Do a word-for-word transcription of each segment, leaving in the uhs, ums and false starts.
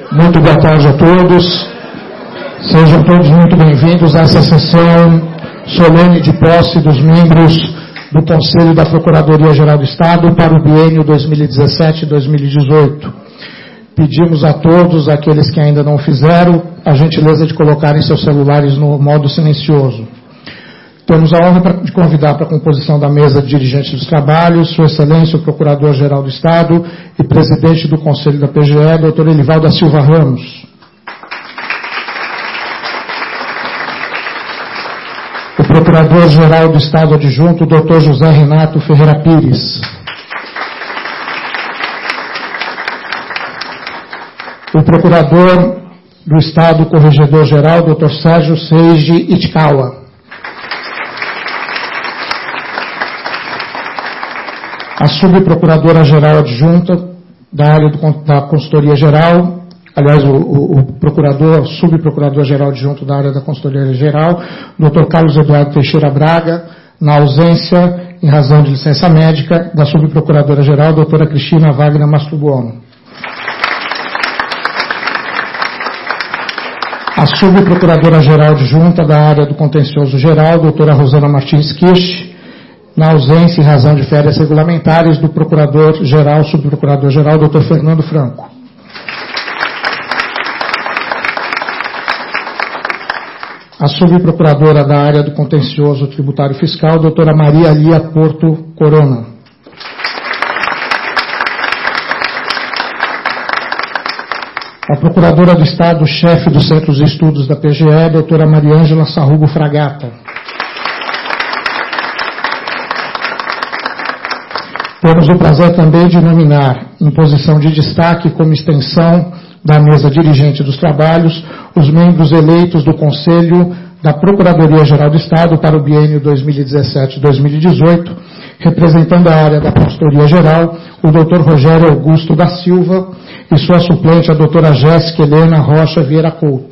Muito boa tarde a todos. Sejam todos muito bem-vindos a essa sessão solene de posse dos membros do Conselho da Procuradoria-Geral do Estado para o biênio dois mil e dezessete a dois mil e dezoito. Pedimos a todos, aqueles que ainda não fizeram, a gentileza de colocarem seus celulares no modo silencioso. Temos a honra de convidar para a composição da mesa de dirigentes dos trabalhos, Sua Excelência o Procurador-Geral do Estado e Presidente do Conselho da P G E, doutor Elivaldo da Silva Ramos. O Procurador-Geral do Estado Adjunto, doutor José Renato Ferreira Pires. O Procurador do Estado Corregedor-Geral, doutor Sérgio Seiji Itikawa. A Subprocuradora-Geral Adjunta da área do, da Consultoria Geral, aliás, o, o, o Procurador, Subprocurador-Geral Adjunto da área da Consultoria Geral, doutor Carlos Eduardo Teixeira Braga, na ausência, em razão de licença médica, da Subprocuradora-Geral, doutora Cristina Wagner Mastrobuono. A Subprocuradora-Geral Adjunta da área do Contencioso Geral, doutora Rosana Martins Kish, na ausência, em razão de férias regulamentares, do Procurador-Geral, Subprocurador-Geral, doutor Fernando Franco. A Subprocuradora da área do Contencioso Tributário Fiscal, doutora Maria Lia Porto Corona. A Procuradora do Estado, chefe dos Centros de Estudos da P G E, doutora Mariângela Sarrugo Fragata. Temos o prazer também de nominar, em posição de destaque, como extensão da mesa dirigente dos trabalhos, os membros eleitos do Conselho da Procuradoria-Geral do Estado para o biênio dois mil e dezessete a dois mil e dezoito, representando a área da Consultoria Geral, o doutor Rogério Augusto da Silva e sua suplente, a doutora Jéssica Helena Rocha Vieira Couto.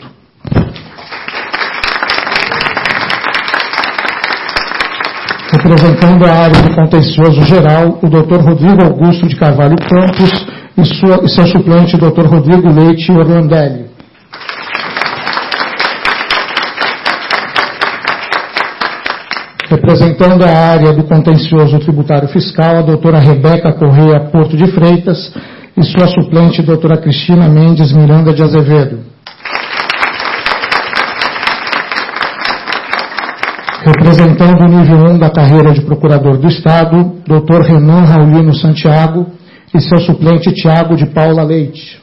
Representando a área do Contencioso Geral, o doutor Rodrigo Augusto de Carvalho Campos e, sua, e seu suplente, doutor Rodrigo Leite Orlandelli. Representando a área do Contencioso Tributário Fiscal, a doutora Rebeca Correia Porto de Freitas e sua suplente, doutora Cristina Mendes Miranda de Azevedo. Representando o nível um da carreira de Procurador do Estado, doutor Renan Raulino Santiago e seu suplente Tiago de Paula Leite.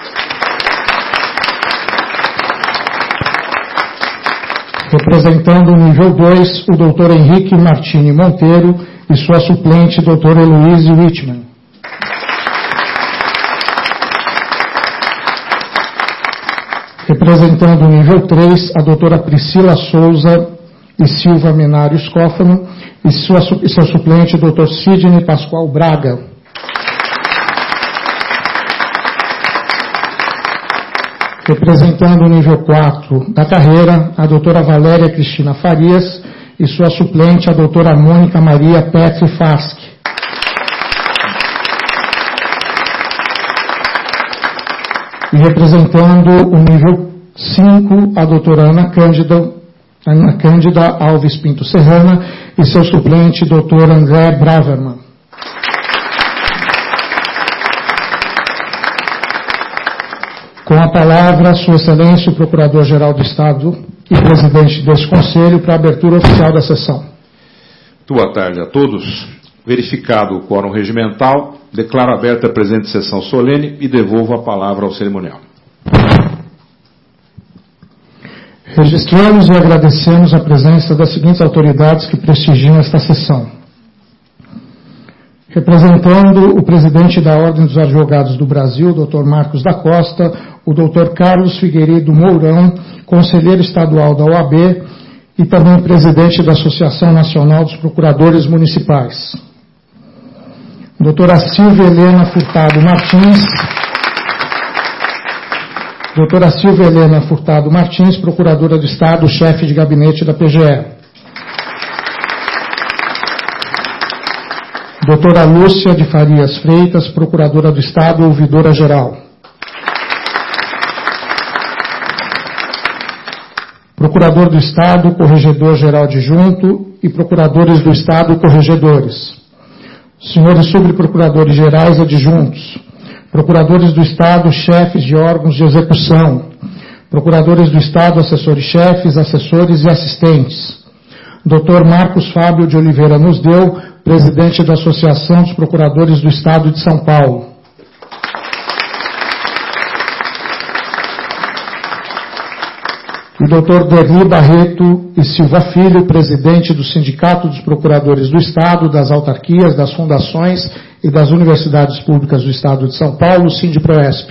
Representando o nível dois, o doutor Henrique Martini Monteiro e sua suplente, doutor Heloíse Wittmann. Representando o nível três, a doutora Priscila Souza e Silva Menário Scófano e, sua, e seu suplente, doutor Sidney Pascoal Braga. Representando o nível quatro da carreira, a doutora Valéria Cristina Farias e sua suplente, a doutora Mônica Maria Petri Fask. E representando o nível cinco, a doutora Ana Cândida, Ana Cândida Alves Pinto Serrana e seu suplente, doutor André Braverman. Com a palavra, Sua Excelência, o Procurador-Geral do Estado e Presidente deste Conselho, para a abertura oficial da sessão. Boa tarde a todos. Verificado o quórum regimental, declaro aberta a presente sessão solene e devolvo a palavra ao cerimonial. Registramos e agradecemos a presença das seguintes autoridades que prestigiam esta sessão. Representando o presidente da Ordem dos Advogados do Brasil, doutor Marcos da Costa, o doutor Carlos Figueiredo Mourão, conselheiro estadual da O A B e também presidente da Associação Nacional dos Procuradores Municipais. Doutora Silvia Helena Furtado Martins, doutora Silvia Helena Furtado Martins, Procuradora do Estado, chefe de gabinete da P G E. Doutora Lúcia de Farias Freitas, Procuradora do Estado, Ouvidora Geral. Procurador do Estado, Corregedor-Geral Adjunto e Procuradores do Estado, Corregedores. Senhores Subprocuradores Gerais Adjuntos. Procuradores do Estado, chefes de órgãos de execução. Procuradores do Estado, assessores-chefes, assessores e assistentes. doutor Marcos Fábio de Oliveira Nusdeu, presidente da Associação dos Procuradores do Estado de São Paulo. E doutor Derli Barreto e Silva Filho, presidente do Sindicato dos Procuradores do Estado, das autarquias, das fundações e das universidades públicas do Estado de São Paulo, Sindiproesp.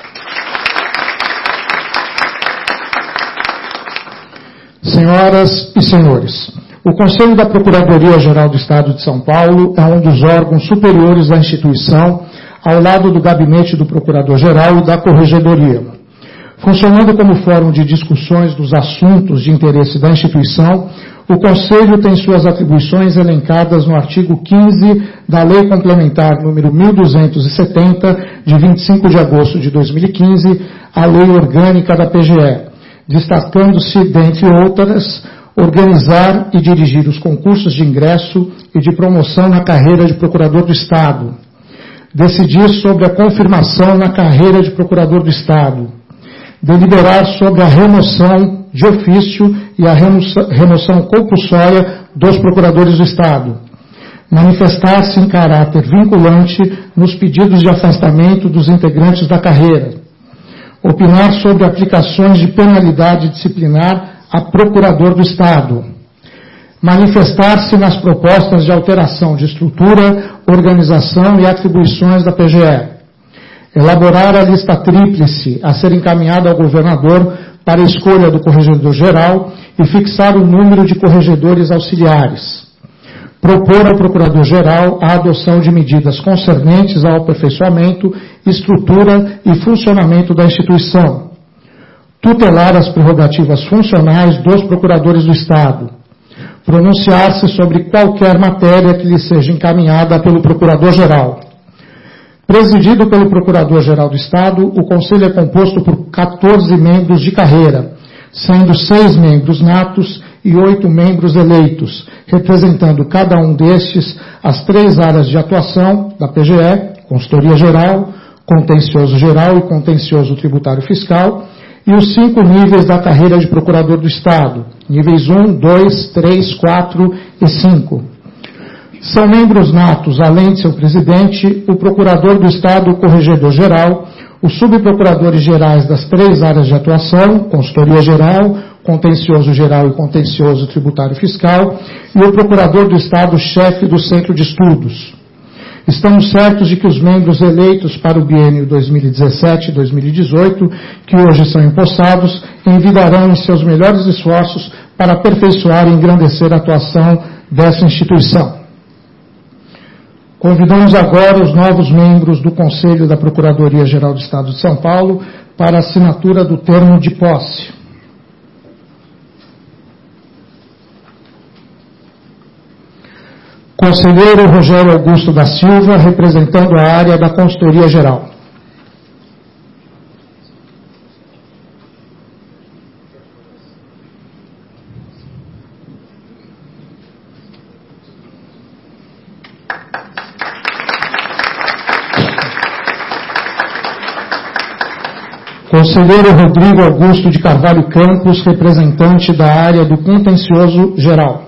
Senhoras e senhores, o Conselho da Procuradoria-Geral do Estado de São Paulo é um dos órgãos superiores da instituição, ao lado do Gabinete do Procurador-Geral e da Corregedoria. Funcionando como fórum de discussões dos assuntos de interesse da instituição, o Conselho tem suas atribuições elencadas no artigo quinze da Lei Complementar número mil duzentos e setenta, de vinte e cinco de agosto de dois mil e quinze, a Lei Orgânica da P G E, destacando-se, dentre outras, organizar e dirigir os concursos de ingresso e de promoção na carreira de Procurador do Estado, decidir sobre a confirmação na carreira de Procurador do Estado, deliberar sobre a remoção de ofício e a remoção compulsória dos procuradores do Estado, manifestar-se em caráter vinculante nos pedidos de afastamento dos integrantes da carreira, opinar sobre aplicações de penalidade disciplinar a procurador do Estado, manifestar-se nas propostas de alteração de estrutura, organização e atribuições da P G E, elaborar a lista tríplice a ser encaminhada ao governador para a escolha do corregedor-geral e fixar o número de corregedores auxiliares. Propor ao procurador-geral a adoção de medidas concernentes ao aperfeiçoamento, estrutura e funcionamento da instituição. Tutelar as prerrogativas funcionais dos procuradores do Estado. Pronunciar-se sobre qualquer matéria que lhe seja encaminhada pelo procurador-geral. Presidido pelo Procurador-Geral do Estado, o Conselho é composto por quatorze membros de carreira, sendo seis membros natos e oito membros eleitos, representando cada um destes as três áreas de atuação da P G E, Consultoria Geral, Contencioso Geral e Contencioso Tributário Fiscal, e os cinco níveis da carreira de Procurador do Estado, níveis um, dois, três, quatro e cinco. São membros natos, além de seu presidente, o Procurador do Estado, o Corregedor-Geral, os subprocuradores gerais das três áreas de atuação, Consultoria Geral, Contencioso Geral e Contencioso Tributário Fiscal, e o Procurador do Estado, chefe do Centro de Estudos. Estamos certos de que os membros eleitos para o biênio dois mil e dezessete a dois mil e dezoito, que hoje são empossados, envidarão em seus melhores esforços para aperfeiçoar e engrandecer a atuação dessa instituição. Convidamos agora os novos membros do Conselho da Procuradoria-Geral do Estado de São Paulo para a assinatura do termo de posse. Conselheiro Rogério Augusto da Silva, representando a área da Consultoria Geral. Conselheiro Rodrigo Augusto de Carvalho Campos, representante da área do Contencioso Geral.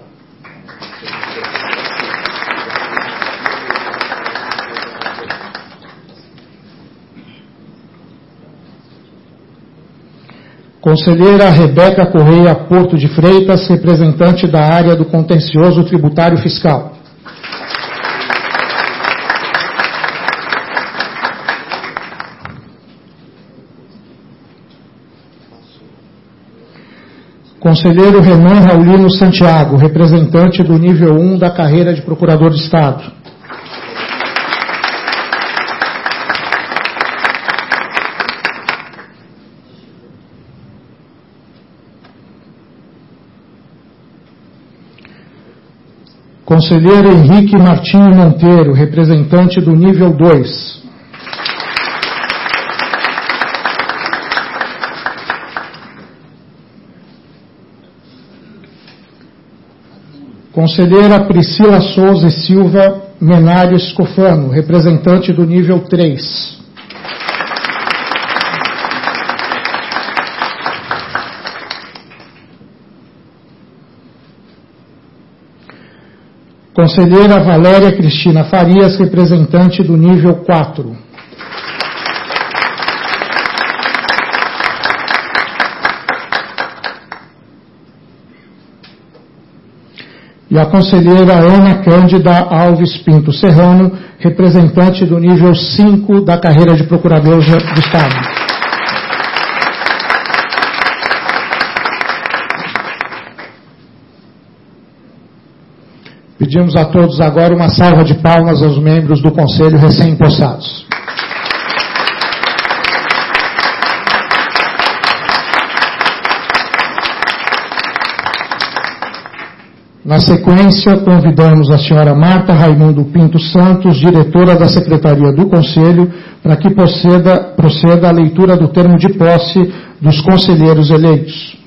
Conselheira Rebeca Correia Porto de Freitas, representante da área do Contencioso Tributário Fiscal. Conselheiro Renan Raulino Santiago, representante do nível um da carreira de Procurador de Estado. Conselheiro Henrique Martinho Monteiro, representante do nível dois. Conselheira Priscila Souza e Silva Menares Cofano, representante do nível três. Conselheira Valéria Cristina Farias, representante do nível quatro. E a conselheira Ana Cândida Alves Pinto Serrano, representante do nível cinco da carreira de Procurador do Estado. Pedimos a todos agora uma salva de palmas aos membros do Conselho recém-empossados. Na sequência, convidamos a senhora Marta Raimundo Pinto Santos, diretora da Secretaria do Conselho, para que proceda, proceda a leitura do termo de posse dos conselheiros eleitos.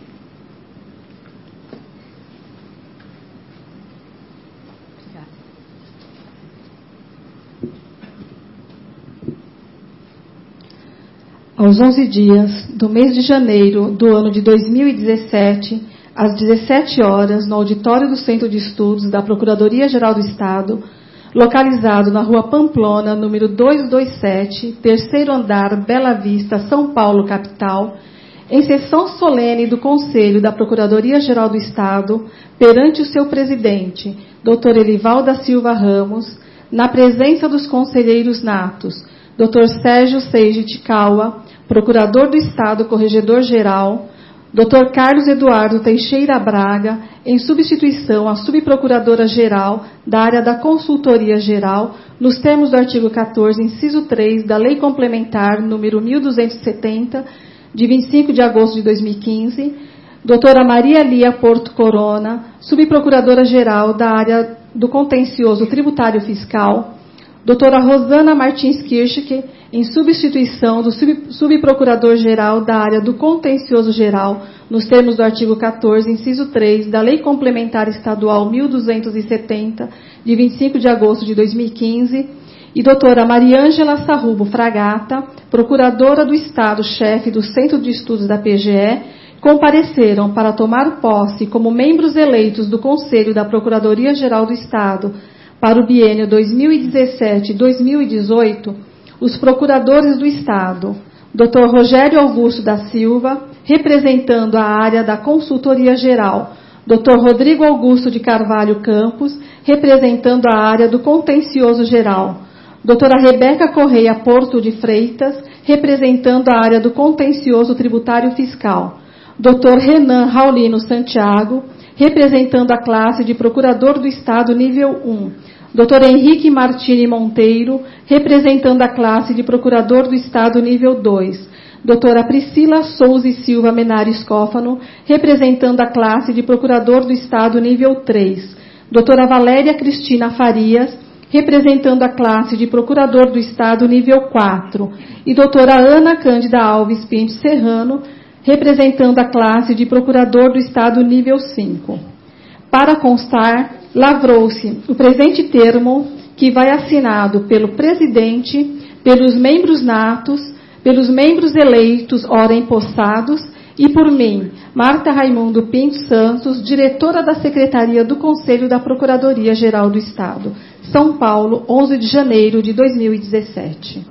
Aos onze dias do mês de janeiro do ano de dois mil e dezessete, às dezessete horas, no auditório do Centro de Estudos da Procuradoria-Geral do Estado, localizado na Rua Pamplona, número duzentos e vinte e sete, terceiro andar, Bela Vista, São Paulo, capital, em sessão solene do Conselho da Procuradoria-Geral do Estado, perante o seu presidente, doutor Elival da Silva Ramos, na presença dos conselheiros natos, doutor Sérgio Seiji Tikawa, Procurador do Estado, Corregedor-Geral, doutor Carlos Eduardo Teixeira Braga, em substituição à Subprocuradora-Geral da área da Consultoria Geral, nos termos do artigo quatorze, inciso três da Lei Complementar número mil duzentos e setenta, de vinte e cinco de agosto de dois mil e quinze, doutora Maria Lia Porto Corona, Subprocuradora-Geral da área do Contencioso Tributário Fiscal, doutora Rosana Martins Kirschke, em substituição do sub, Subprocurador-Geral da área do Contencioso Geral, nos termos do artigo quatorze, inciso três, da Lei Complementar Estadual mil duzentos e setenta, de vinte e cinco de agosto de dois mil e quinze, e doutora Mariângela Sarrubo Fragata, Procuradora do Estado-Chefe do Centro de Estudos da P G E, compareceram para tomar posse como membros eleitos do Conselho da Procuradoria-Geral do Estado para o biênio dois mil e dezessete a dois mil e dezoito, os procuradores do Estado, doutor Rogério Augusto da Silva, representando a área da Consultoria Geral, doutor Rodrigo Augusto de Carvalho Campos, representando a área do Contencioso Geral, doutora Rebeca Correia Porto de Freitas, representando a área do Contencioso Tributário Fiscal, doutor Renan Raulino Santiago, representando a classe de Procurador do Estado nível um, doutor Henrique Martini Monteiro, representando a classe de Procurador do Estado nível dois, doutora Priscila Souza e Silva Menares Cofano, representando a classe de Procurador do Estado nível três, doutora Valéria Cristina Farias, representando a classe de Procurador do Estado nível quatro, e doutora Ana Cândida Alves Pinto Serrano, representando a classe de Procurador do Estado nível cinco. Para constar, lavrou-se o presente termo, que vai assinado pelo presidente, pelos membros natos, pelos membros eleitos, ora empossados, e por mim, Marta Raimundo Pinto Santos, diretora da Secretaria do Conselho da Procuradoria-Geral do Estado, São Paulo, onze de janeiro de dois mil e dezessete.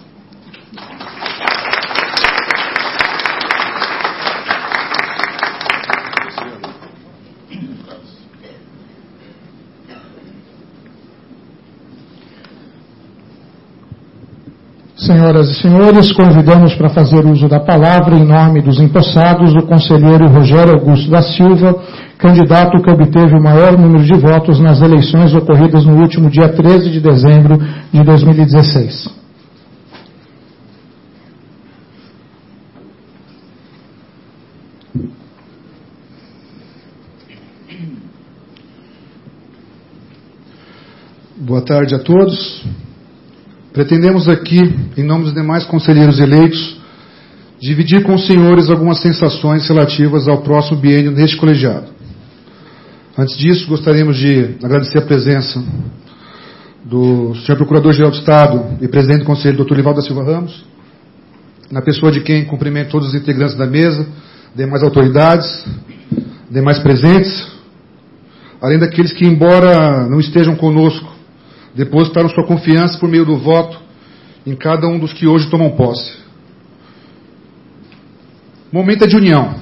Senhoras e senhores, convidamos para fazer uso da palavra, em nome dos empossados, o conselheiro Rogério Augusto da Silva, candidato que obteve o maior número de votos nas eleições ocorridas no último dia treze de dezembro de dois mil e dezesseis. Boa tarde a todos. Pretendemos aqui, em nome dos demais conselheiros eleitos, dividir com os senhores algumas sensações relativas ao próximo biênio neste colegiado. Antes disso, gostaríamos de agradecer a presença do senhor Procurador-Geral do Estado e Presidente do Conselho, doutor Livaldo da Silva Ramos, na pessoa de quem cumprimento todos os integrantes da mesa, demais autoridades, demais presentes, além daqueles que, embora não estejam conosco, depositaram sua confiança por meio do voto em cada um dos que hoje tomam posse. Momento é de união.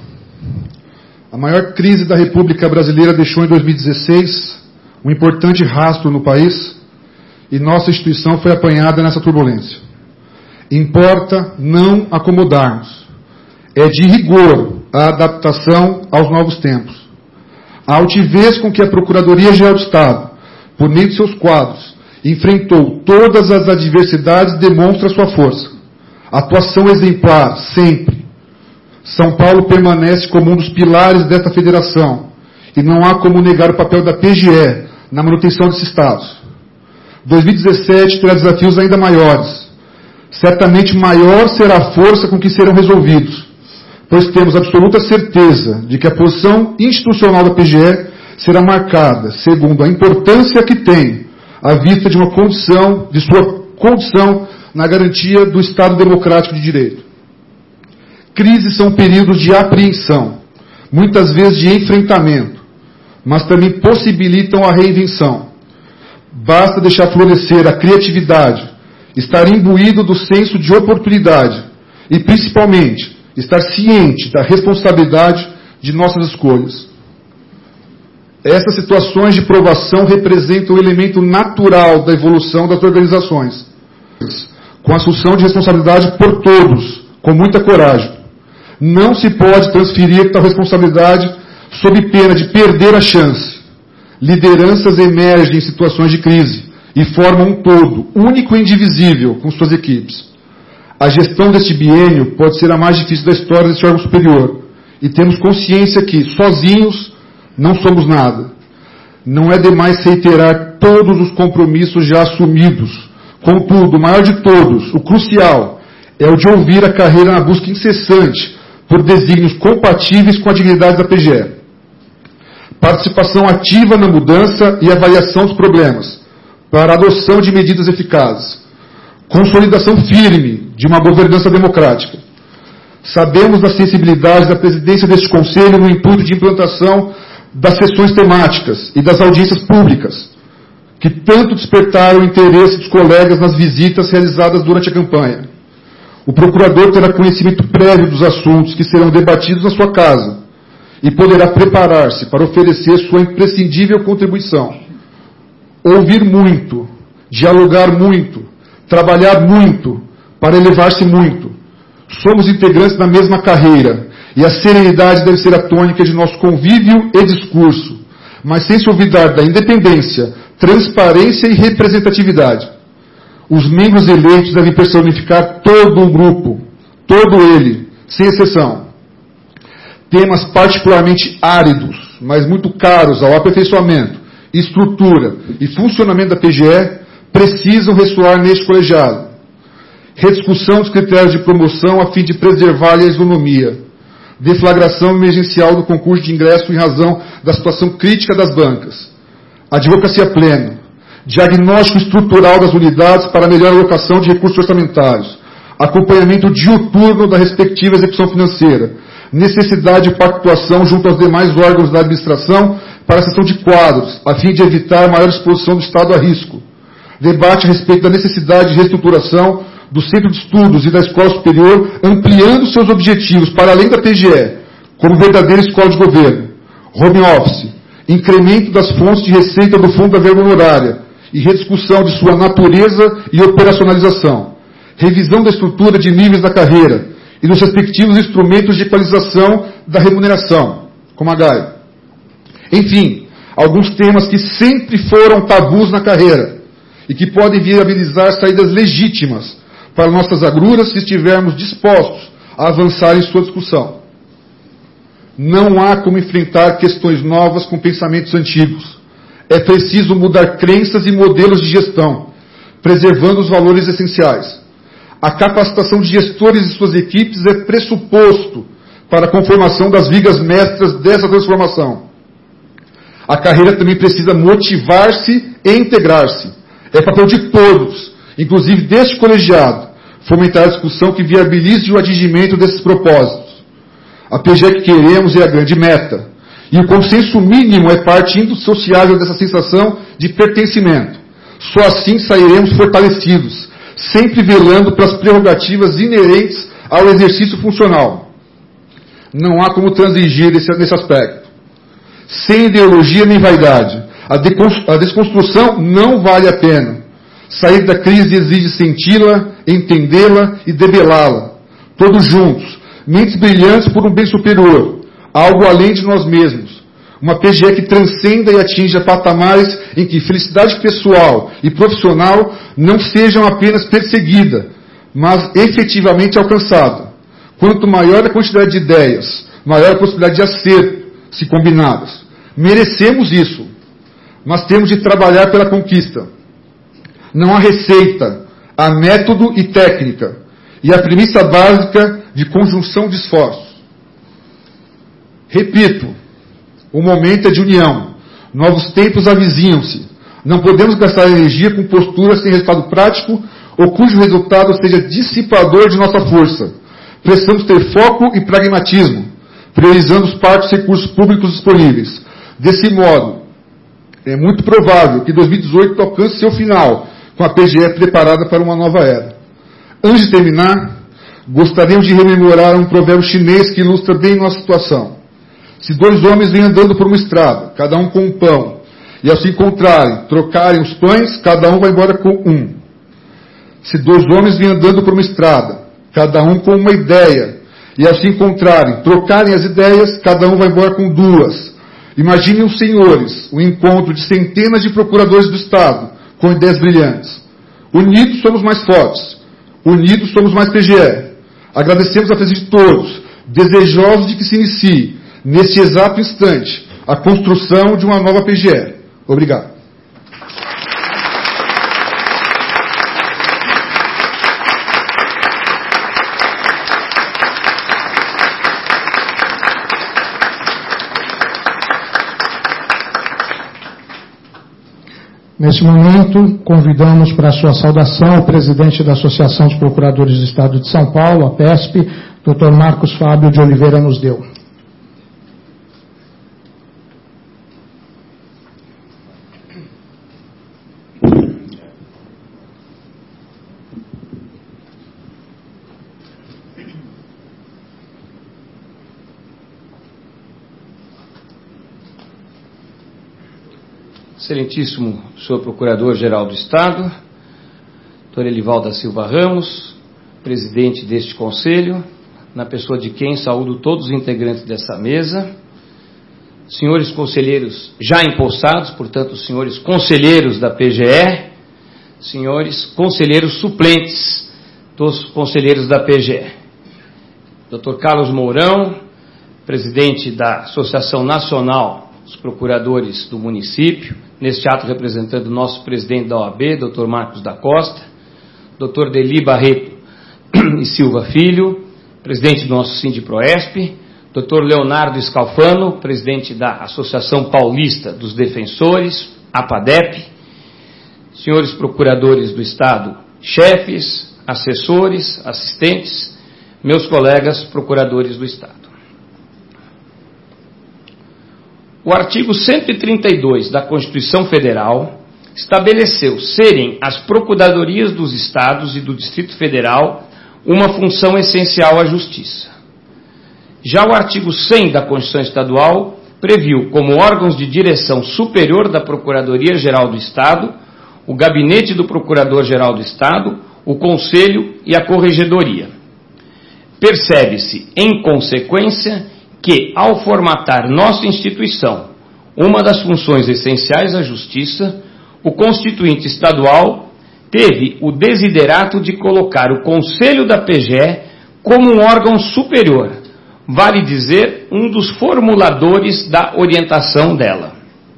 A maior crise da República Brasileira deixou em dois mil e dezesseis um importante rastro no país e nossa instituição foi apanhada nessa turbulência. Importa não acomodarmos. É de rigor a adaptação aos novos tempos. A altivez com que a Procuradoria-Geral do Estado, por meio de seus quadros, enfrentou todas as adversidades demonstra sua força. Atuação exemplar, sempre. São Paulo permanece como um dos pilares desta federação e não há como negar o papel da P G E na manutenção desses estados. dois mil e dezessete terá desafios ainda maiores. Certamente maior será a força com que serão resolvidos, pois temos absoluta certeza de que a posição institucional da P G E será marcada segundo a importância que tem à vista de uma condição, de sua condição na garantia do Estado democrático de direito. Crises são períodos de apreensão, muitas vezes de enfrentamento, mas também possibilitam a reinvenção. Basta deixar florescer a criatividade, estar imbuído do senso de oportunidade e, principalmente, estar ciente da responsabilidade de nossas escolhas. Essas situações de provação representam o elemento natural da evolução das organizações, com assunção de responsabilidade por todos, com muita coragem. Não se pode transferir tal responsabilidade sob pena de perder a chance. Lideranças emergem em situações de crise e formam um todo, único e indivisível, com suas equipes. A gestão deste biênio pode ser a mais difícil da história deste órgão superior, e temos consciência que, sozinhos, não somos nada. Não é demais reiterar todos os compromissos já assumidos. Contudo, o maior de todos, o crucial, é o de ouvir a carreira na busca incessante por desígnios compatíveis com a dignidade da P G E. Participação ativa na mudança e avaliação dos problemas, para a adoção de medidas eficazes. Consolidação firme de uma governança democrática. Sabemos da sensibilidade da presidência deste Conselho no intuito de implantação das sessões temáticas e das audiências públicas, que tanto despertaram o interesse dos colegas nas visitas realizadas durante a campanha. O procurador terá conhecimento prévio dos assuntos que serão debatidos na sua casa e poderá preparar-se para oferecer sua imprescindível contribuição. Ouvir muito, dialogar muito, trabalhar muito, para elevar-se muito. Somos integrantes da mesma carreira e a serenidade deve ser a tônica de nosso convívio e discurso, mas sem se olvidar da independência, transparência e representatividade. Os membros eleitos devem personificar todo o grupo, todo ele, sem exceção. Temas particularmente áridos, mas muito caros ao aperfeiçoamento, estrutura e funcionamento da P G E, precisam ressoar neste colegiado. Rediscussão dos critérios de promoção a fim de preservar a isonomia. Deflagração emergencial do concurso de ingresso em razão da situação crítica das bancas. Advocacia plena. Diagnóstico estrutural das unidades para melhor alocação de recursos orçamentários. Acompanhamento diuturno da respectiva execução financeira. Necessidade de pactuação junto aos demais órgãos da administração para a sessão de quadros, a fim de evitar maior exposição do Estado a risco. Debate a respeito da necessidade de reestruturação do Centro de Estudos e da Escola Superior, ampliando seus objetivos para além da P G E, como verdadeira escola de governo. Home office, incremento das fontes de receita do Fundo da Verba Honorária e rediscussão de sua natureza e operacionalização. Revisão da estrutura de níveis da carreira e dos respectivos instrumentos de equalização da remuneração, como a G A I. Enfim, alguns temas que sempre foram tabus na carreira e que podem viabilizar saídas legítimas para nossas agruras se estivermos dispostos a avançar em sua discussão. Não há como enfrentar questões novas com pensamentos antigos. É preciso mudar crenças e modelos de gestão, preservando os valores essenciais. A capacitação de gestores e suas equipes é pressuposto para a conformação das vigas mestras dessa transformação. A carreira também precisa motivar-se e integrar-se. É papel de todos, inclusive deste colegiado, fomentar a discussão que viabilize o atingimento desses propósitos. A P G E que queremos é a grande meta. E o consenso mínimo é parte indissociável dessa sensação de pertencimento. Só assim sairemos fortalecidos, sempre velando para as prerrogativas inerentes ao exercício funcional. Não há como transigir nesse, nesse aspecto. Sem ideologia nem vaidade, a, a desconstrução não vale a pena. Sair da crise exige senti-la, entendê-la e debelá-la. Todos juntos, mentes brilhantes por um bem superior, algo além de nós mesmos. Uma P G E que transcenda e atinja patamares em que felicidade pessoal e profissional não sejam apenas perseguida, mas efetivamente alcançada. Quanto maior a quantidade de ideias, maior a possibilidade de acerto, se combinadas. Merecemos isso, mas temos de trabalhar pela conquista. Não há receita, há método e técnica, e a premissa básica de conjunção de esforços. Repito, o momento é de união. Novos tempos avizinham-se. Não podemos gastar energia com posturas sem respaldo prático ou cujo resultado seja dissipador de nossa força. Precisamos ter foco e pragmatismo, priorizando os parcos recursos públicos disponíveis. Desse modo, é muito provável que dois mil e dezoito alcance seu final, com a P G E preparada para uma nova era. Antes de terminar, gostaríamos de rememorar um provérbio chinês que ilustra bem nossa situação. Se dois homens vêm andando por uma estrada, cada um com um pão, e ao se encontrarem, trocarem os pães, cada um vai embora com um. Se dois homens vêm andando por uma estrada, cada um com uma ideia, e ao se encontrarem, trocarem as ideias, cada um vai embora com duas. Imaginem os senhores, o encontro de centenas de procuradores do Estado, com ideias brilhantes. Unidos somos mais fortes. Unidos somos mais P G E. Agradecemos a presença de todos, desejosos de que se inicie, neste exato instante, a construção de uma nova P G E. Obrigado. Nesse momento, convidamos para a sua saudação o presidente da Associação dos Procuradores do Estado de São Paulo, a P E S P, doutor Marcos Fábio de Oliveira nos deu. Excelentíssimo senhor Procurador-Geral do Estado, doutor Elivaldo da Silva Ramos, presidente deste Conselho, na pessoa de quem saúdo todos os integrantes dessa mesa, senhores conselheiros já empossados, portanto, os senhores conselheiros da P G E, senhores conselheiros suplentes dos conselheiros da P G E, doutor Carlos Mourão, presidente da Associação Nacional dos Procuradores do Município, neste ato representando o nosso presidente da O A B, doutor Marcos da Costa, doutor Deli Barreto e Silva Filho, presidente do nosso Sindiproesp, doutor Leonardo Scalfano, presidente da Associação Paulista dos Defensores, APADEP, senhores procuradores do Estado, chefes, assessores, assistentes, meus colegas procuradores do Estado. O artigo cento e trinta e dois da Constituição Federal estabeleceu serem as procuradorias dos Estados e do Distrito Federal uma função essencial à Justiça. Já o artigo cem da Constituição Estadual previu como órgãos de direção superior da Procuradoria-Geral do Estado o Gabinete do Procurador-Geral do Estado, o Conselho e a Corregedoria. Percebe-se, em consequência, que, ao formatar nossa instituição, uma das funções essenciais à Justiça, o Constituinte Estadual teve o desiderato de colocar o Conselho da P G E como um órgão superior, vale dizer, um dos formuladores da orientação dela.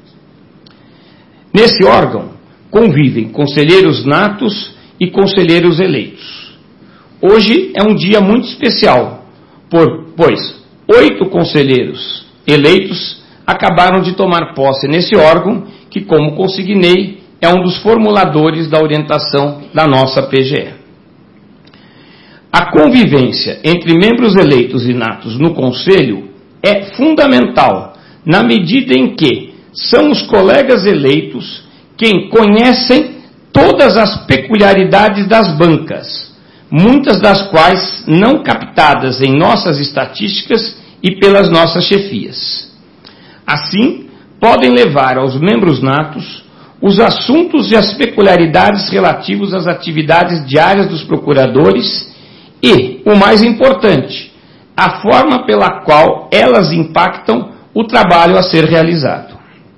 Nesse órgão convivem conselheiros natos e conselheiros eleitos. Hoje é um dia muito especial, por, pois oito conselheiros eleitos acabaram de tomar posse nesse órgão, que, como consignei, é um dos formuladores da orientação da nossa P G E. A convivência entre membros eleitos e natos no Conselho é fundamental, na medida em que são os colegas eleitos quem conhecem todas as peculiaridades das bancas, muitas das quais não captadas em nossas estatísticas e pelas nossas chefias. Assim, podem levar aos membros natos os assuntos e as peculiaridades relativos às atividades diárias dos procuradores e, o mais importante, a forma pela qual elas impactam o trabalho a ser realizado.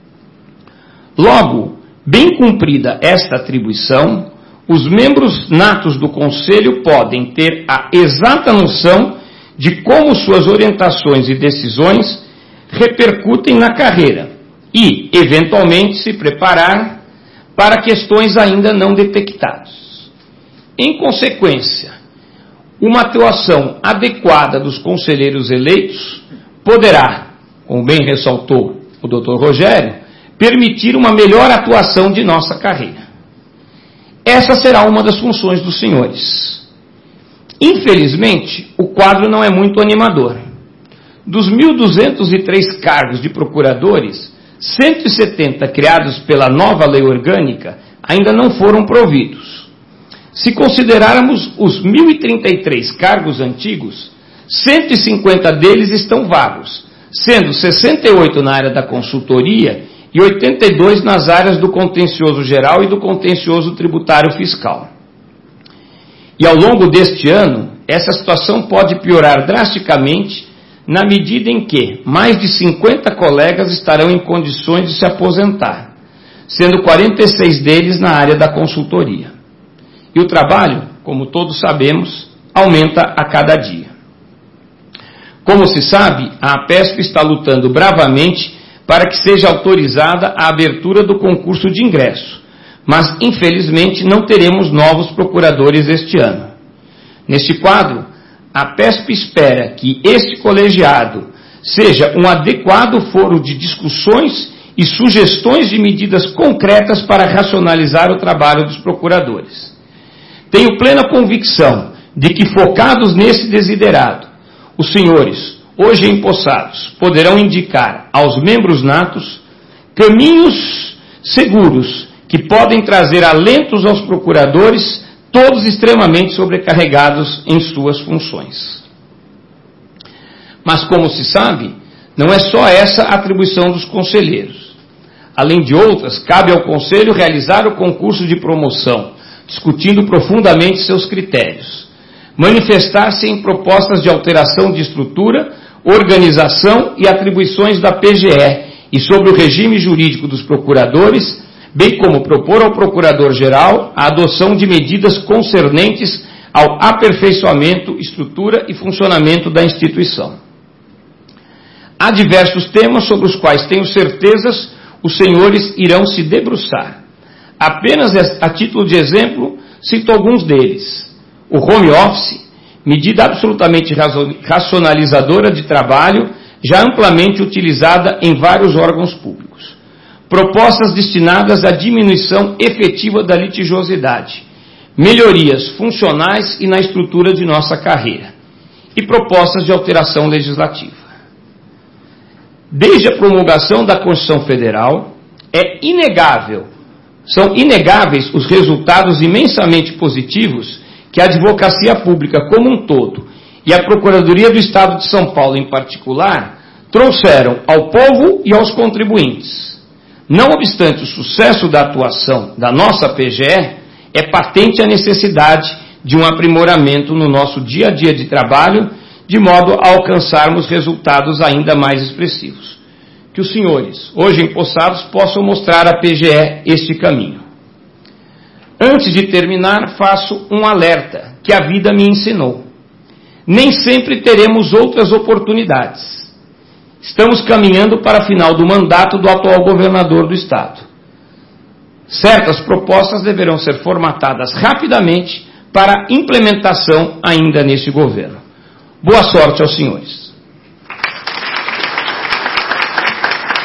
Logo, bem cumprida esta atribuição, os membros natos do Conselho podem ter a exata noção de como suas orientações e decisões repercutem na carreira e, eventualmente, se preparar para questões ainda não detectadas. Em consequência, uma atuação adequada dos conselheiros eleitos poderá, como bem ressaltou o doutor Rogério, permitir uma melhor atuação de nossa carreira. Essa será uma das funções dos senhores. Infelizmente, o quadro não é muito animador. Dos mil duzentos e três cargos de procuradores, cento e setenta criados pela nova lei orgânica ainda não foram providos. Se considerarmos os mil e trinta e três cargos antigos, cento e cinquenta deles estão vagos, sendo sessenta e oito na área da consultoria e oitenta e dois nas áreas do contencioso geral e do contencioso tributário fiscal. E ao longo deste ano, essa situação pode piorar drasticamente na medida em que mais de cinquenta colegas estarão em condições de se aposentar, sendo quarenta e seis deles na área da consultoria. E o trabalho, como todos sabemos, aumenta a cada dia. Como se sabe, a APESP está lutando bravamente para que seja autorizada a abertura do concurso de ingresso, mas infelizmente não teremos novos procuradores este ano. Neste quadro, a APESP espera que este colegiado seja um adequado foro de discussões e sugestões de medidas concretas para racionalizar o trabalho dos procuradores. Tenho plena convicção de que, focados nesse desiderado, os senhores, hoje empossados, poderão indicar aos membros natos caminhos seguros que podem trazer alentos aos procuradores, todos extremamente sobrecarregados em suas funções. Mas, como se sabe, não é só essa a atribuição dos conselheiros. Além de outras, cabe ao Conselho realizar o concurso de promoção, discutindo profundamente seus critérios, manifestar-se em propostas de alteração de estrutura, organização e atribuições da P G E e sobre o regime jurídico dos procuradores, bem como propor ao Procurador-Geral a adoção de medidas concernentes ao aperfeiçoamento, estrutura e funcionamento da instituição. Há diversos temas sobre os quais tenho certezas os senhores irão se debruçar. Apenas a título de exemplo, cito alguns deles. O home office, medida absolutamente racionalizadora de trabalho, já amplamente utilizada em vários órgãos públicos. Propostas destinadas à diminuição efetiva da litigiosidade, melhorias funcionais e na estrutura de nossa carreira, e propostas de alteração legislativa. Desde a promulgação da Constituição Federal, é inegável, são inegáveis os resultados imensamente positivos que a advocacia pública como um todo e a Procuradoria do Estado de São Paulo em particular trouxeram ao povo e aos contribuintes. Não obstante o sucesso da atuação da nossa P G E, é patente a necessidade de um aprimoramento no nosso dia a dia de trabalho, de modo a alcançarmos resultados ainda mais expressivos. Que os senhores, hoje empossados, possam mostrar à P G E este caminho. Antes de terminar, faço um alerta que a vida me ensinou. Nem sempre teremos outras oportunidades. Estamos caminhando para a final do mandato do atual governador do Estado. Certas propostas deverão ser formatadas rapidamente para implementação ainda neste governo. Boa sorte aos senhores.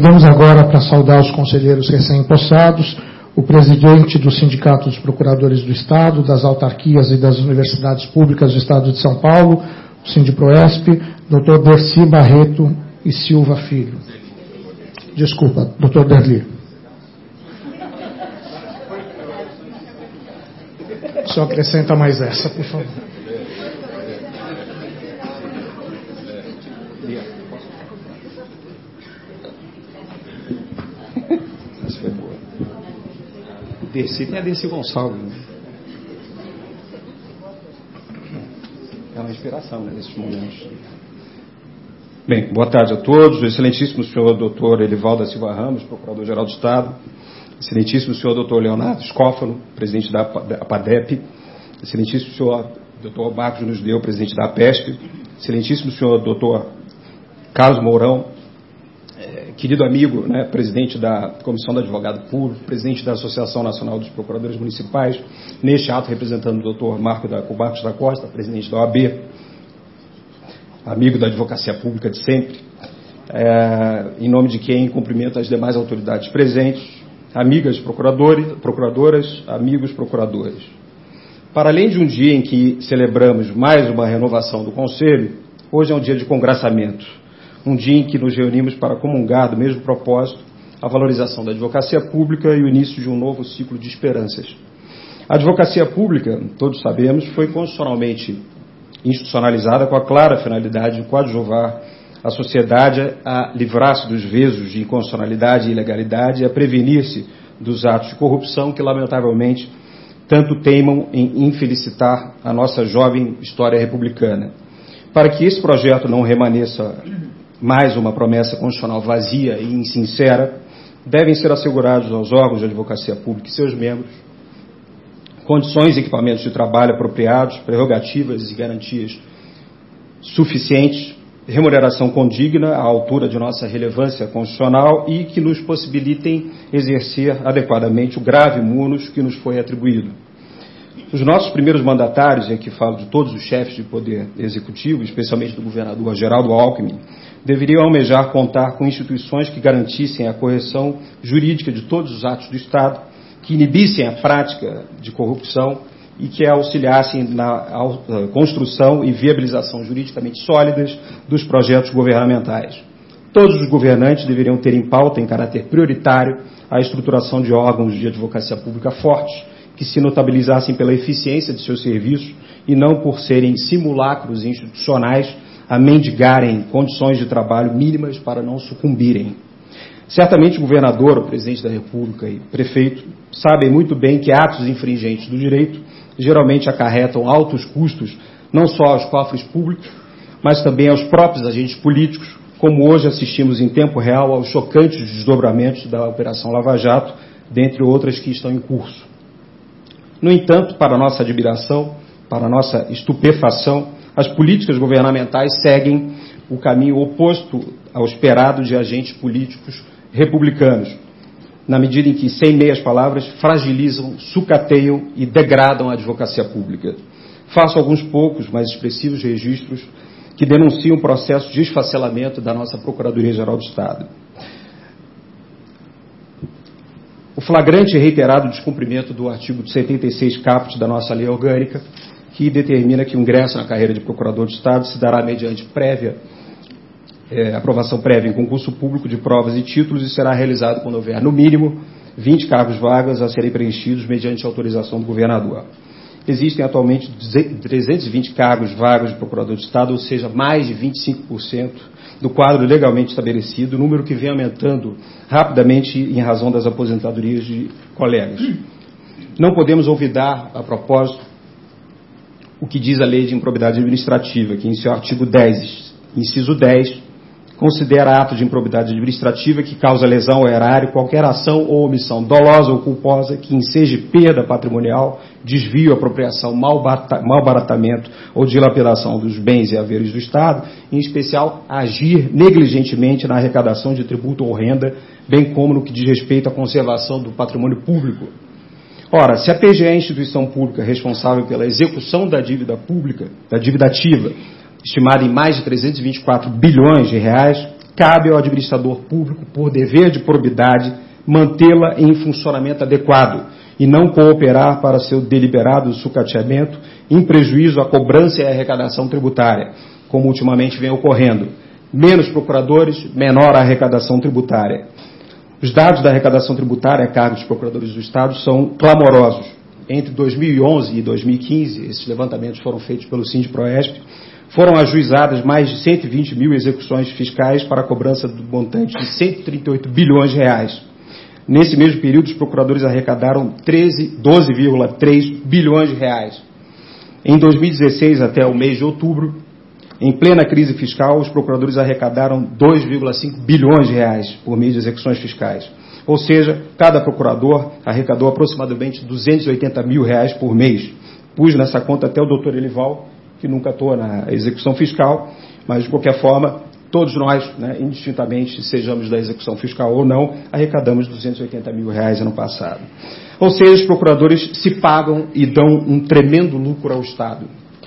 Convidamos agora para saudar os conselheiros recém-possados, o presidente do Sindicato dos Procuradores do Estado, das autarquias e das universidades públicas do Estado de São Paulo, o Sindiproesp, doutor Dercy Barreto e Silva Filho. Desculpa, doutor Derli. Só acrescenta mais essa, por favor. Essa foi boa. Dercy tem a Dercy Gonçalves. Né? É uma inspiração, né, nesses momentos. Bem, boa tarde a todos. O excelentíssimo senhor doutor Elivaldo da Silva Ramos, procurador-geral do Estado. Excelentíssimo senhor doutor Leonardo Scófalo, presidente da APADEP. Excelentíssimo senhor doutor Marcos nos deu, presidente da APESP. Excelentíssimo senhor doutor Carlos Mourão, eh, querido amigo, né, presidente da Comissão do Advogado Público, presidente da Associação Nacional dos Procuradores Municipais, neste ato representando o doutor Marco da, Marcos da Costa, presidente da O A B, amigo da advocacia pública de sempre, é, em nome de quem cumprimento as demais autoridades presentes, amigas procuradores, procuradoras, amigos procuradores. Para além de um dia em que celebramos mais uma renovação do Conselho, hoje é um dia de congraçamento, um dia em que nos reunimos para comungar do mesmo propósito, a valorização da advocacia pública e o início de um novo ciclo de esperanças. A advocacia pública, todos sabemos, foi constitucionalmente institucionalizada com a clara finalidade de coadjuvar a sociedade a livrar-se dos vezos de inconstitucionalidade e ilegalidade e a prevenir-se dos atos de corrupção que, lamentavelmente, tanto teimam em infelicitar a nossa jovem história republicana. Para que esse projeto não remaneça mais uma promessa constitucional vazia e insincera, devem ser assegurados aos órgãos de advocacia pública e seus membros condições e equipamentos de trabalho apropriados, prerrogativas e garantias suficientes, remuneração condigna à altura de nossa relevância constitucional e que nos possibilitem exercer adequadamente o grave munus que nos foi atribuído. Os nossos primeiros mandatários, e aqui falo de todos os chefes de poder executivo, especialmente do governador Geraldo Alckmin, deveriam almejar contar com instituições que garantissem a correção jurídica de todos os atos do Estado, que inibissem a prática de corrupção e que auxiliassem na construção e viabilização juridicamente sólidas dos projetos governamentais. Todos os governantes deveriam ter em pauta, em caráter prioritário, a estruturação de órgãos de advocacia pública fortes, que se notabilizassem pela eficiência de seus serviços e não por serem simulacros institucionais a mendigarem condições de trabalho mínimas para não sucumbirem. Certamente o governador, o presidente da República e prefeito sabem muito bem que atos infringentes do direito geralmente acarretam altos custos, não só aos cofres públicos, mas também aos próprios agentes políticos, como hoje assistimos em tempo real aos chocantes desdobramentos da Operação Lava Jato, dentre outras que estão em curso. No entanto, para nossa admiração, para nossa estupefação, as políticas governamentais seguem o caminho oposto ao esperado de agentes políticos republicanos, na medida em que, sem meias palavras, fragilizam, sucateiam e degradam a advocacia pública. Faço alguns poucos, mas expressivos registros que denunciam o processo de esfacelamento da nossa Procuradoria-Geral do Estado. O flagrante e reiterado descumprimento do artigo setenta e seis caput da nossa lei orgânica, que determina que o ingresso na carreira de procurador de Estado se dará mediante prévia É, aprovação prévia em concurso público de provas e títulos e será realizado quando houver, no mínimo, vinte cargos vagas a serem preenchidos mediante autorização do governador. Existem atualmente trezentos e vinte cargos vagos de procurador de Estado, ou seja, mais de vinte e cinco por cento do quadro legalmente estabelecido, número que vem aumentando rapidamente em razão das aposentadorias de colegas. Não podemos olvidar, a propósito, o que diz a Lei de Improbidade Administrativa, que em seu artigo dez, inciso dez, considera ato de improbidade administrativa que causa lesão ao erário qualquer ação ou omissão dolosa ou culposa que enseje perda patrimonial, desvio, apropriação, malbaratamento ou dilapidação dos bens e haveres do Estado, em especial agir negligentemente na arrecadação de tributo ou renda, bem como no que diz respeito à conservação do patrimônio público. Ora, se a P G E é a instituição pública responsável pela execução da dívida pública, da dívida ativa, estimada em mais de trezentos e vinte e quatro bilhões de reais, cabe ao administrador público, por dever de probidade, mantê-la em funcionamento adequado e não cooperar para seu deliberado sucateamento em prejuízo à cobrança e à arrecadação tributária, como ultimamente vem ocorrendo. Menos procuradores, menor a arrecadação tributária. Os dados da arrecadação tributária a cargo dos procuradores do Estado são clamorosos. Entre dois mil e onze e dois mil e quinze, esses levantamentos foram feitos pelo Sindproesp, foram ajuizadas mais de cento e vinte mil execuções fiscais para a cobrança do montante de cento e trinta e oito bilhões de reais. Nesse mesmo período, os procuradores arrecadaram doze vírgula três bilhões de reais. Em dois mil e dezesseis, até o mês de outubro, em plena crise fiscal, os procuradores arrecadaram dois vírgula cinco bilhões de reais por meio de execuções fiscais. Ou seja, cada procurador arrecadou aproximadamente duzentos e oitenta mil reais por mês. Pus nessa conta até o doutor Elival, que nunca atua na execução fiscal, mas, de qualquer forma, todos nós, né, indistintamente, sejamos da execução fiscal ou não, arrecadamos duzentos e oitenta mil reais ano passado. Ou seja, os procuradores se pagam e dão um tremendo lucro ao Estado.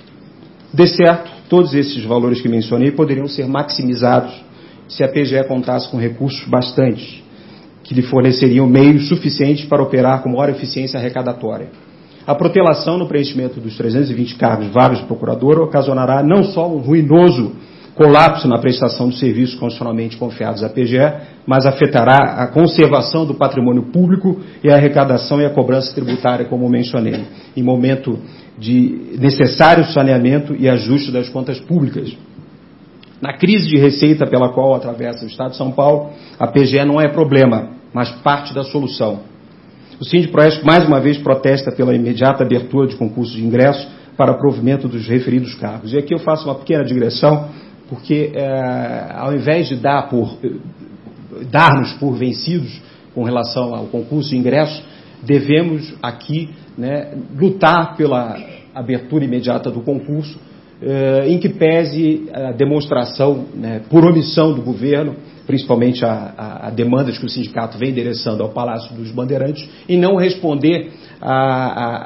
De certo, todos esses valores que mencionei poderiam ser maximizados se a P G E contasse com recursos bastantes, que lhe forneceriam meios suficientes para operar com maior eficiência arrecadatória. A protelação no preenchimento dos trezentos e vinte cargos vagos de procurador ocasionará não só um ruinoso colapso na prestação de serviços constitucionalmente confiados à P G E, mas afetará a conservação do patrimônio público e a arrecadação e a cobrança tributária, como mencionei, em momento de necessário saneamento e ajuste das contas públicas. Na crise de receita pela qual atravessa o Estado de São Paulo, a P G E não é problema, mas parte da solução. O Sindproesp, mais uma vez, protesta pela imediata abertura de concursos de ingresso para provimento dos referidos cargos. E aqui eu faço uma pequena digressão, porque é, ao invés de dar por, dar-nos por vencidos com relação ao concurso de ingresso, devemos aqui, né, lutar pela abertura imediata do concurso, eh, em que pese a demonstração, né, por omissão do governo, principalmente a, a, a demandas que o sindicato vem endereçando ao Palácio dos Bandeirantes, e não responder a, a,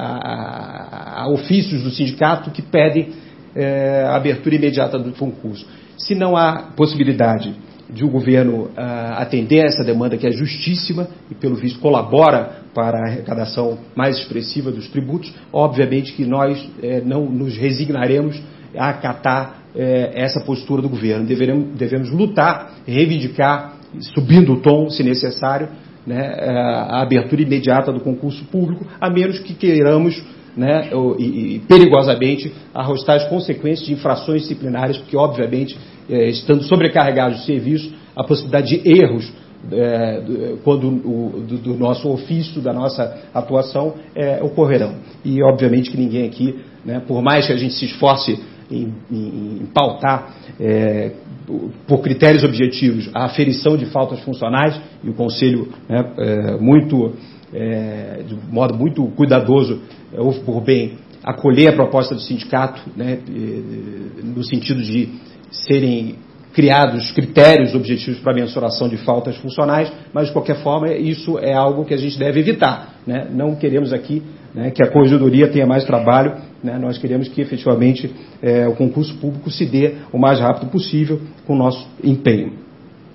a, a ofícios do sindicato que pedem eh, a abertura imediata do concurso. Se não há possibilidade de o governo uh, atender a essa demanda, que é justíssima e, pelo visto, colabora para a arrecadação mais expressiva dos tributos, obviamente que nós eh, não nos resignaremos a acatar eh, essa postura do governo. Deveremos, devemos lutar, reivindicar, subindo o tom, se necessário, né, a abertura imediata do concurso público, a menos que queiramos, né, e, e perigosamente arrostar as consequências de infrações disciplinares, porque, obviamente, eh, estando sobrecarregados de serviço, a possibilidade de erros eh, quando o, do, do nosso ofício, da nossa atuação, eh, ocorrerão. E, obviamente, que ninguém aqui, né, por mais que a gente se esforce em, em, em pautar eh, por critérios objetivos a aferição de faltas funcionais, e o Conselho, né, eh, muito... É, de modo muito cuidadoso, houve por bem acolher a proposta do sindicato, né, no sentido de serem criados critérios objetivos para a mensuração de faltas funcionais, mas, de qualquer forma, isso é algo que a gente deve evitar, né? Não queremos aqui, né, que a Corregedoria tenha mais trabalho, né? Nós queremos que, efetivamente, é, o concurso público se dê o mais rápido possível com o nosso empenho.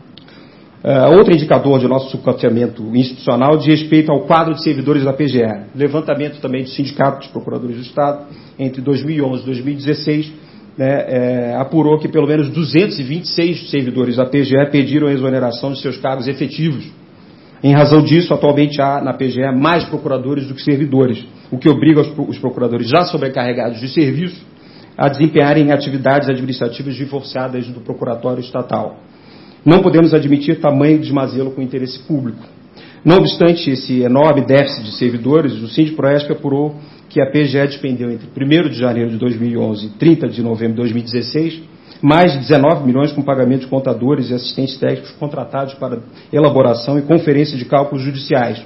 Uh, outro indicador de nosso sucateamento institucional diz respeito ao quadro de servidores da P G E. Levantamento também do Sindicato dos Procuradores do Estado, entre dois mil e onze e dois mil e dezesseis, né, é, apurou que pelo menos duzentos e vinte e seis servidores da P G E pediram a exoneração de seus cargos efetivos. Em razão disso, atualmente há na P G E mais procuradores do que servidores, o que obriga os, os procuradores já sobrecarregados de serviço a desempenharem atividades administrativas divorciadas do procuratório estatal. Não podemos admitir tamanho desmazelo com o interesse público. Não obstante esse enorme déficit de servidores, o Sindproesp apurou que a P G E despendeu entre primeiro de janeiro de dois mil e onze e trinta de novembro de dois mil e dezesseis mais de dezenove milhões com pagamento de contadores e assistentes técnicos contratados para elaboração e conferência de cálculos judiciais.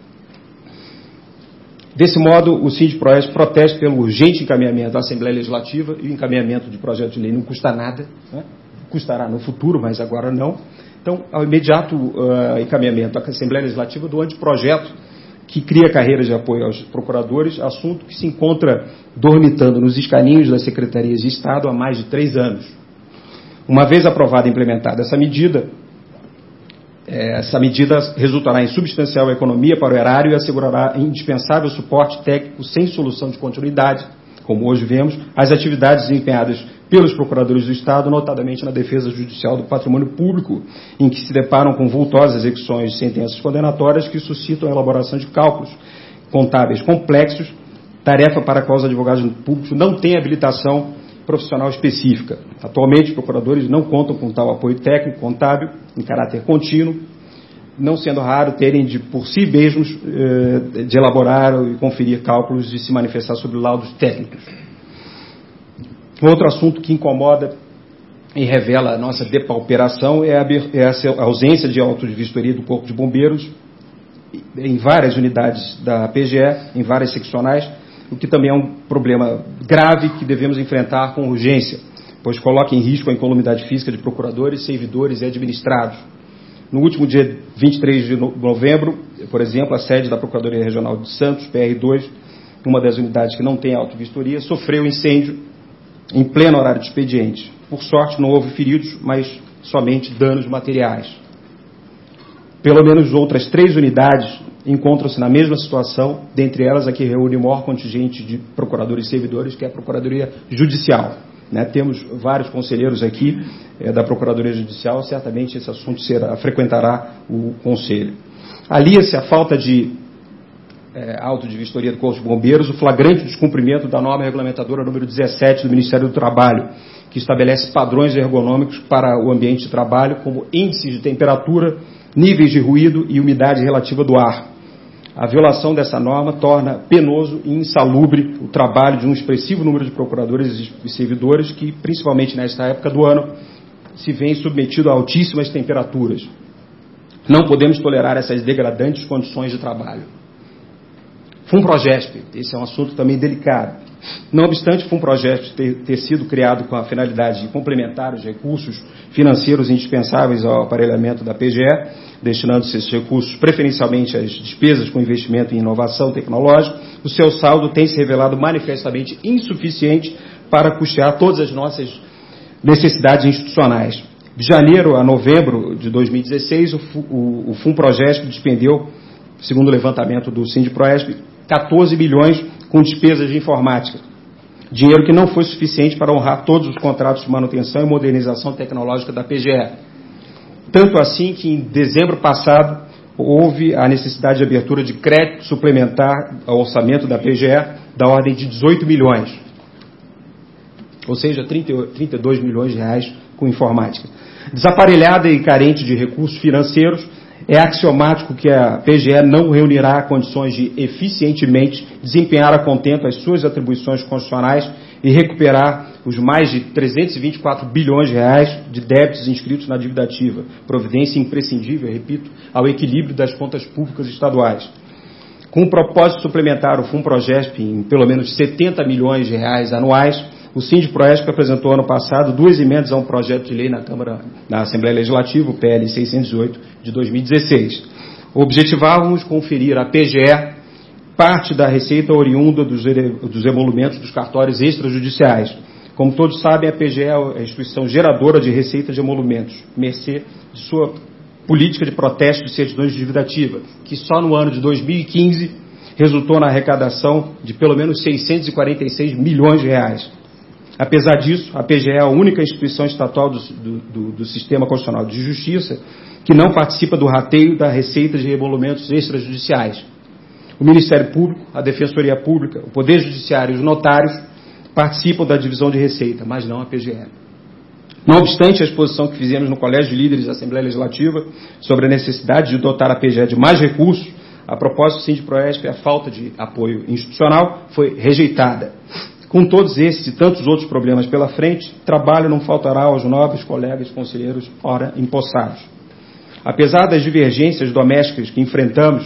Desse modo, o Sindproesp protege pelo urgente encaminhamento da Assembleia Legislativa, e o encaminhamento de projeto de lei não custa nada, né? Custará no futuro, mas agora não. Então, ao imediato uh, encaminhamento da Assembleia Legislativa do anteprojeto que cria carreiras de apoio aos procuradores, assunto que se encontra dormitando nos escaninhos das secretarias de Estado há mais de três anos. Uma vez aprovada e implementada essa medida, essa medida resultará em substancial economia para o erário e assegurará indispensável suporte técnico sem solução de continuidade, como hoje vemos, às atividades desempenhadas pelos procuradores do Estado, notadamente na defesa judicial do patrimônio público, em que se deparam com vultosas execuções de sentenças condenatórias que suscitam a elaboração de cálculos contábeis complexos, tarefa para a qual os advogados públicos não têm habilitação profissional específica. Atualmente, os procuradores não contam com tal apoio técnico contábil em caráter contínuo, não sendo raro terem de, por si mesmos, eh, de elaborar e conferir cálculos e se manifestar sobre laudos técnicos. Outro assunto que incomoda e revela a nossa depauperação é a, é a ausência de autos de vistoria do Corpo de Bombeiros em várias unidades da P G E, em várias seccionais, o que também é um problema grave que devemos enfrentar com urgência, pois coloca em risco a incolumidade física de procuradores, servidores e administrados. No último dia vinte e três de novembro, por exemplo, a sede da Procuradoria Regional de Santos, P R dois, uma das unidades que não tem auto-vistoria, sofreu incêndio em pleno horário de expediente. Por sorte, não houve feridos, mas somente danos materiais. Pelo menos outras três unidades encontram-se na mesma situação, dentre elas a que reúne o maior contingente de procuradores e servidores, que é a Procuradoria Judicial. Né? Temos vários conselheiros aqui é, da Procuradoria Judicial, certamente esse assunto será, frequentará o Conselho. Alia-se a falta de é, auto de vistoria do Corpo de Bombeiros, o flagrante descumprimento da norma regulamentadora número dezessete do Ministério do Trabalho, que estabelece padrões ergonômicos para o ambiente de trabalho, como índices de temperatura, níveis de ruído e umidade relativa do ar. A violação dessa norma torna penoso e insalubre o trabalho de um expressivo número de procuradores e servidores que, principalmente nesta época do ano, se vêem submetidos a altíssimas temperaturas. Não podemos tolerar essas degradantes condições de trabalho. FUNPROGESP, esse é um assunto também delicado. Não obstante, FUNPROGESP ter, ter sido criado com a finalidade de complementar os recursos financeiros indispensáveis ao aparelhamento da P G E, destinando-se esses recursos preferencialmente às despesas com investimento em inovação tecnológica, o seu saldo tem se revelado manifestamente insuficiente para custear todas as nossas necessidades institucionais. De janeiro a novembro de dois mil e dezesseis, o, o, o FUNPROGESP despendeu, segundo o levantamento do SINDIPROESP, quatorze milhões com despesas de informática. Dinheiro que não foi suficiente para honrar todos os contratos de manutenção e modernização tecnológica da P G E. Tanto assim que, em dezembro passado, houve a necessidade de abertura de crédito suplementar ao orçamento da P G E da ordem de dezoito milhões. Ou seja, trinta e dois milhões de reais com informática. Desaparelhada e carente de recursos financeiros, é axiomático que a P G E não reunirá condições de eficientemente desempenhar a contento as suas atribuições constitucionais e recuperar os mais de trezentos e vinte e quatro bilhões de reais de débitos inscritos na dívida ativa, providência imprescindível, repito, ao equilíbrio das contas públicas estaduais. Com o propósito de suplementar o FUNPROGESP em pelo menos setenta milhões de reais anuais, o SINDIPROESP apresentou ano passado duas emendas a um projeto de lei na Câmara, na Assembleia Legislativa, o P L seiscentos e oito de dois mil e dezesseis. Objetivávamos conferir à P G E parte da receita oriunda dos, dos emolumentos dos cartórios extrajudiciais. Como todos sabem, a P G E é a instituição geradora de receita de emolumentos, mercê de sua política de protesto de certidões de dívida ativa, que só no ano de dois mil e quinze resultou na arrecadação de pelo menos seiscentos e quarenta e seis milhões de reais. Apesar disso, a P G E é a única instituição estatal do, do, do Sistema Constitucional de Justiça que não participa do rateio da receita de emolumentos extrajudiciais. O Ministério Público, a Defensoria Pública, o Poder Judiciário e os notários participam da divisão de receita, mas não a P G E. Não obstante a exposição que fizemos no Colégio de Líderes da Assembleia Legislativa sobre a necessidade de dotar a P G E de mais recursos, a propósito do SINDIPROESP, a falta de apoio institucional foi rejeitada. Com todos esses e tantos outros problemas pela frente, trabalho não faltará aos nobres colegas conselheiros ora empossados. Apesar das divergências domésticas que enfrentamos,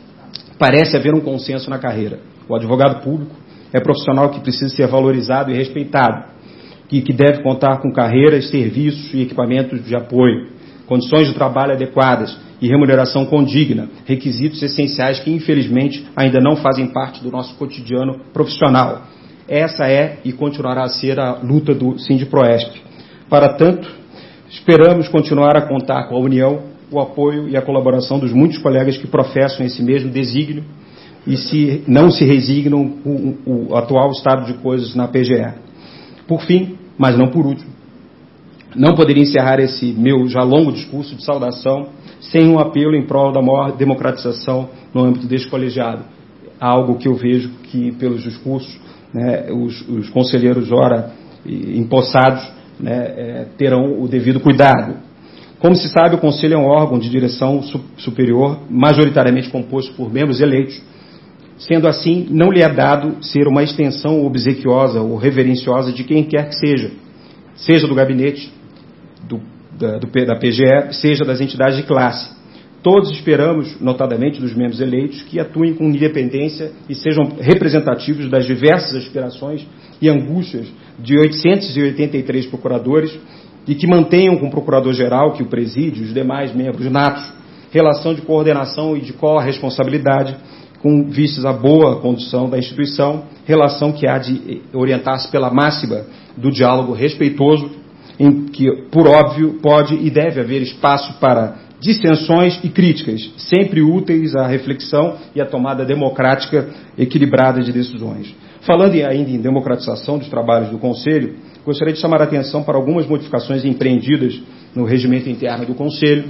parece haver um consenso na carreira. O advogado público é profissional que precisa ser valorizado e respeitado, e que deve contar com carreiras, serviços e equipamentos de apoio, condições de trabalho adequadas e remuneração condigna, requisitos essenciais que, infelizmente, ainda não fazem parte do nosso cotidiano profissional. Essa é e continuará a ser a luta do SINDIPROESP. Para tanto, Esperamos continuar a contar com a união, o apoio e a colaboração dos muitos colegas que professam esse mesmo desígnio e se, não se resignam com o, o atual estado de coisas na P G E. Por fim, mas não por último, não poderia encerrar esse meu já longo discurso de saudação sem um apelo em prol da maior democratização no âmbito deste colegiado. Algo que eu vejo que, pelos discursos, né, os, os conselheiros, ora empossados, né, é, terão o devido cuidado. Como se sabe, o Conselho é um órgão de direção superior, majoritariamente composto por membros eleitos. Sendo assim, não lhe é dado ser uma extensão obsequiosa ou reverenciosa de quem quer que seja, seja do gabinete do, da, do, da P G E, seja das entidades de classe. Todos esperamos, notadamente dos membros eleitos, que atuem com independência e sejam representativos das diversas aspirações e angústias de oitocentos e oitenta e três procuradores e que mantenham com o procurador-geral, que o preside, os demais membros natos, relação de coordenação e de corresponsabilidade com vistas à boa condução da instituição, relação que há de orientar-se pela máxima do diálogo respeitoso, em que, por óbvio, pode e deve haver espaço para dissensões e críticas, sempre úteis à reflexão e à tomada democrática equilibrada de decisões. Falando ainda em democratização dos trabalhos do Conselho, gostaria de chamar a atenção para algumas modificações empreendidas no regimento interno do Conselho,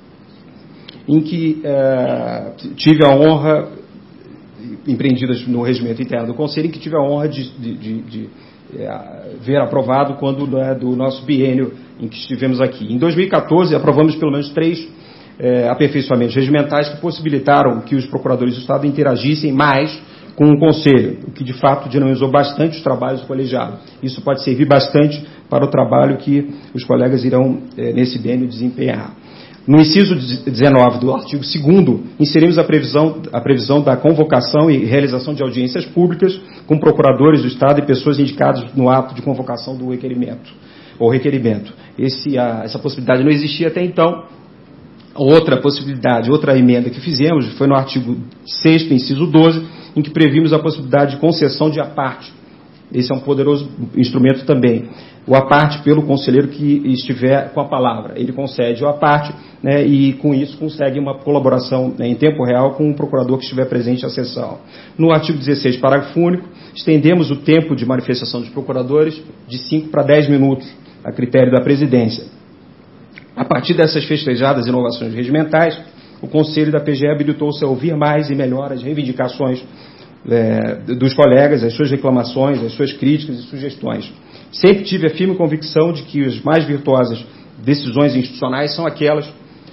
em que eh, tive a honra, empreendidas no regimento interno do Conselho, em que tive a honra de, de, de, de eh, ver aprovado quando né, do nosso biênio em que estivemos aqui. Em dois mil e quatorze, aprovamos pelo menos três eh, aperfeiçoamentos regimentais que possibilitaram que os procuradores do Estado interagissem mais com o Conselho, o que de fato dinamizou bastante os trabalhos do colegiado. Isso pode servir bastante para o trabalho que os colegas irão, eh, nesse biênio, desempenhar. No inciso dezenove do artigo segundo, inserimos a previsão, a previsão da convocação e realização de audiências públicas com procuradores do Estado e pessoas indicadas no ato de convocação do requerimento, ou requerimento. Esse, a, essa possibilidade não existia até então. Outra possibilidade, outra emenda que fizemos foi no artigo sexto, inciso doze, em que previmos a possibilidade de concessão de aparte. Esse é um poderoso instrumento também. O aparte pelo conselheiro que estiver com a palavra. Ele concede o aparte, né, e com isso consegue uma colaboração, né, em tempo real com o procurador que estiver presente à sessão. No artigo dezesseis, parágrafo único, estendemos o tempo de manifestação dos procuradores de cinco para dez minutos, a critério da presidência. A partir dessas festejadas inovações regimentais, o Conselho da P G E habilitou-se a ouvir mais e melhor as reivindicações é, dos colegas, as suas reclamações, as suas críticas e sugestões. Sempre tive a firme convicção de que as mais virtuosas decisões institucionais são aquelas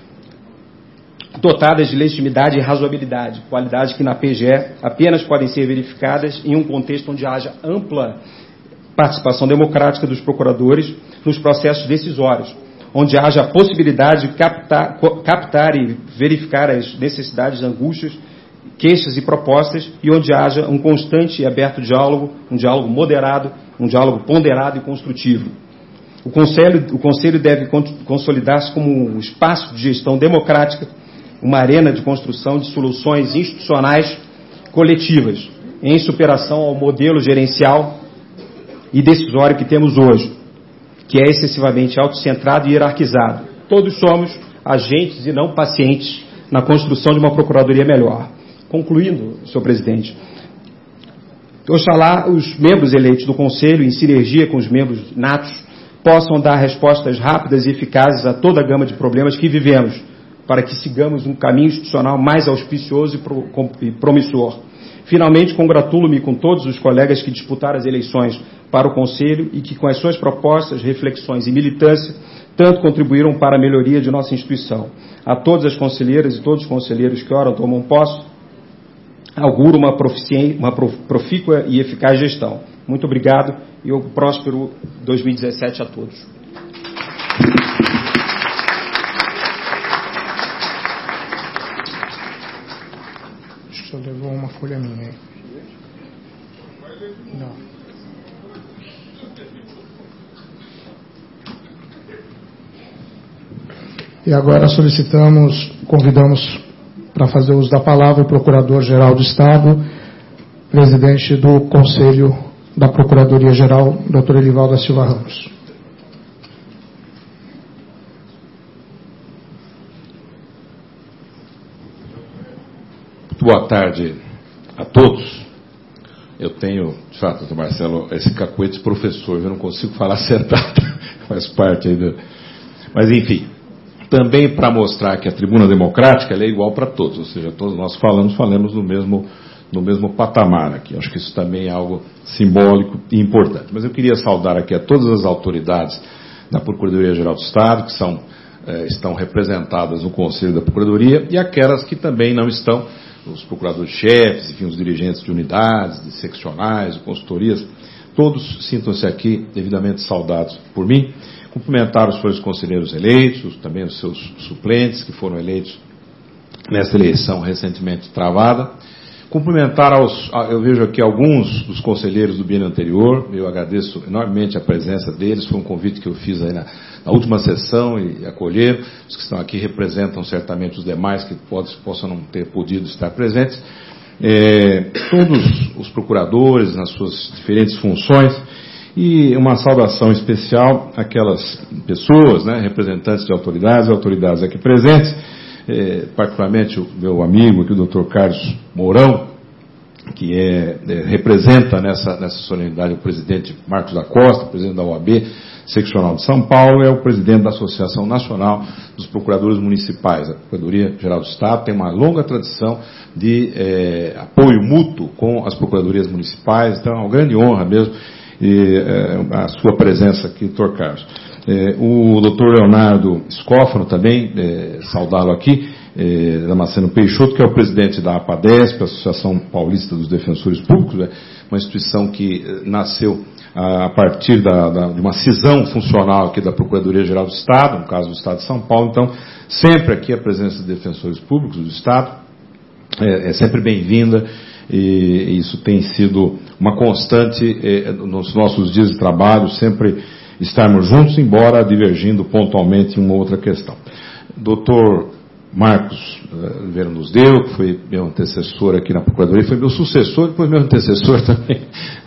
dotadas de legitimidade e razoabilidade, qualidades que na P G E apenas podem ser verificadas em um contexto onde haja ampla participação democrática dos procuradores nos processos decisórios, onde haja a possibilidade de captar, captar e verificar as necessidades, angústias, queixas e propostas, e onde haja um constante e aberto diálogo, um diálogo moderado, um diálogo ponderado e construtivo. O Conselho, o Conselho deve consolidar-se como um espaço de gestão democrática, uma arena de construção de soluções institucionais coletivas, em superação ao modelo gerencial e decisório que temos hoje, que é excessivamente autocentrado e hierarquizado. Todos somos agentes e não pacientes na construção de uma procuradoria melhor. Concluindo, senhor presidente, oxalá os membros eleitos do Conselho, em sinergia com os membros natos, possam dar respostas rápidas e eficazes a toda a gama de problemas que vivemos, para que sigamos um caminho institucional mais auspicioso e promissor. Finalmente, congratulo-me com todos os colegas que disputaram as eleições para o Conselho e que, com as suas propostas, reflexões e militância, tanto contribuíram para a melhoria de nossa instituição. A todas as conselheiras e todos os conselheiros que ora tomam posse, auguro uma, uma profícua e eficaz gestão. Muito obrigado e um próspero dois mil e dezessete a todos. Acho que só levou uma folha minha aí. Não. E agora solicitamos, convidamos para fazer uso da palavra o Procurador-Geral do Estado, presidente do Conselho da Procuradoria-Geral, doutor Elivaldo da Silva Ramos. boa tarde a todos. Eu tenho, de fato, doutor Marcelo, esse cacuete de professor, eu não consigo falar sentado, faz parte aí do... Mas, enfim, também para mostrar que a tribuna democrática ela é igual para todos, ou seja, todos nós falamos, falamos no mesmo, no mesmo patamar aqui. Acho que isso também é algo simbólico e importante. Mas eu queria saudar aqui a todas as autoridades da Procuradoria-Geral do Estado, que são, eh, estão representadas no Conselho da Procuradoria, e aquelas que também não estão, os procuradores-chefes, enfim, os dirigentes de unidades, de seccionais, de consultorias, todos sintam-se aqui devidamente saudados por mim. Cumprimentar os senhores conselheiros eleitos, também os seus suplentes que foram eleitos nessa eleição recentemente travada. Cumprimentar aos, eu vejo aqui alguns dos conselheiros do biênio anterior, eu agradeço enormemente a presença deles, foi um convite que eu fiz aí na, na última sessão e acolher. Os que estão aqui representam certamente os demais que pode, possam não ter podido estar presentes. É, todos os procuradores nas suas diferentes funções, e uma saudação especial àquelas pessoas, né, representantes de autoridades e autoridades aqui presentes, eh, particularmente o meu amigo aqui, o doutor Carlos Mourão, que é, é, representa nessa, nessa solenidade o presidente Marcos da Costa, presidente da O A B seccional de São Paulo, é o presidente da Associação Nacional dos Procuradores Municipais. A Procuradoria-Geral do Estado tem uma longa tradição de eh, apoio mútuo com as procuradorias municipais, então é uma grande honra mesmo e eh, a sua presença aqui, doutor Carlos. Eh, o doutor Leonardo Scófano também, eh, saudá-lo aqui, eh, Damasceno Peixoto, que é o presidente da APADESP, Associação Paulista dos Defensores Públicos, né, uma instituição que eh, nasceu a, a partir da, da, de uma cisão funcional aqui da Procuradoria-Geral do Estado, no caso do Estado de São Paulo. Então, sempre aqui a presença de defensores públicos do Estado é, é sempre bem-vinda. E isso tem sido uma constante eh, nos nossos dias de trabalho, sempre estarmos juntos, embora divergindo pontualmente em uma outra questão. doutor Marcos Oliveira nos deu, que foi meu antecessor aqui na Procuradoria, foi meu sucessor, depois meu antecessor também,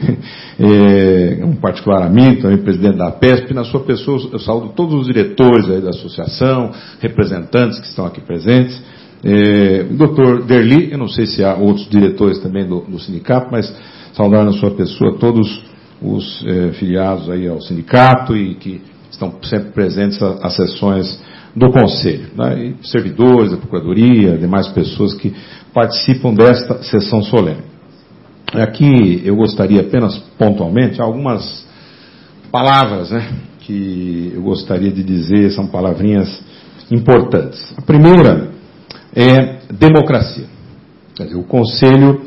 é, um particular amigo, também presidente da APESP. Na sua pessoa, eu saúdo todos os diretores aí da associação, representantes que estão aqui presentes. É, doutor Derli, eu não sei se há outros diretores também do, do sindicato, mas saudar na sua pessoa todos os é, filiados aí ao sindicato e que estão sempre presentes às sessões do Conselho, né, e servidores da Procuradoria, demais pessoas que participam desta sessão solene. Aqui eu gostaria apenas pontualmente algumas palavras, né, que eu gostaria de dizer, são palavrinhas importantes. A primeira é democracia. Quer dizer, o Conselho,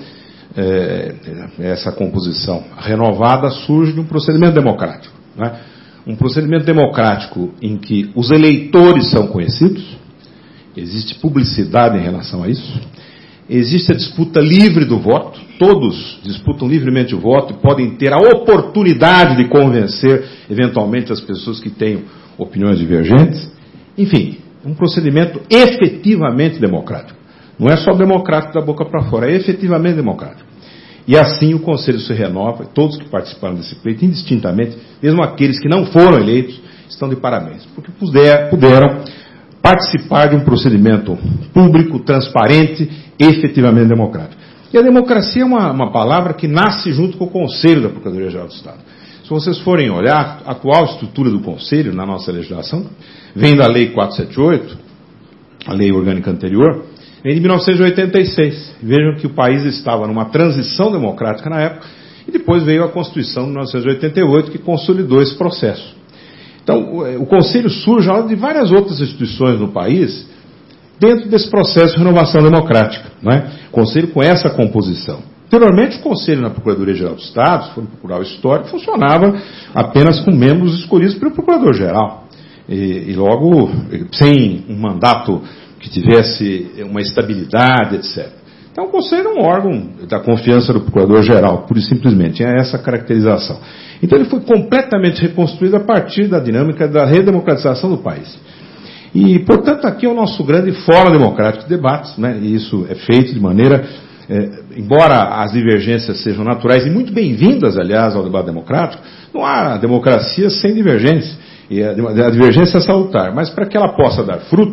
é, essa composição renovada surge de um procedimento democrático, né? Um procedimento democrático em que os eleitores são conhecidos, existe publicidade em relação a isso, existe a disputa livre do voto, todos disputam livremente o voto e podem ter a oportunidade de convencer eventualmente as pessoas que tenham opiniões divergentes. Enfim, um procedimento efetivamente democrático. Não é só democrático da boca para fora, é efetivamente democrático. E assim o Conselho se renova, todos que participaram desse pleito, indistintamente, mesmo aqueles que não foram eleitos, estão de parabéns, porque puder, puderam participar de um procedimento público, transparente, efetivamente democrático. E a democracia é uma, uma palavra que nasce junto com o Conselho da Procuradoria-Geral do Estado. Se vocês forem olhar, a atual estrutura do Conselho, na nossa legislação, vem da Lei quatrocentos e setenta e oito, a lei orgânica anterior, vem de mil novecentos e oitenta e seis. Vejam que o país estava numa transição democrática na época, e depois veio a Constituição de mil novecentos e oitenta e oito, que consolidou esse processo. Então, o, o Conselho surge ao lado de várias outras instituições no país, dentro desse processo de renovação democrática, não é? O Conselho com essa composição. Anteriormente, o Conselho na Procuradoria-Geral do Estado, se for procurar o histórico, funcionava apenas com membros escolhidos pelo Procurador-Geral. E, e logo, sem um mandato que tivesse uma estabilidade, etcétera. Então, o Conselho é um órgão da confiança do Procurador-Geral, pura e simplesmente, tinha essa caracterização. Então, ele foi completamente reconstruído a partir da dinâmica da redemocratização do país. E, portanto, aqui é o nosso grande fórum democrático de debates, né? E isso é feito de maneira, é, embora as divergências sejam naturais e muito bem-vindas, aliás, ao debate democrático, não há democracia sem divergência. E a, a divergência é salutar, mas para que ela possa dar frutos,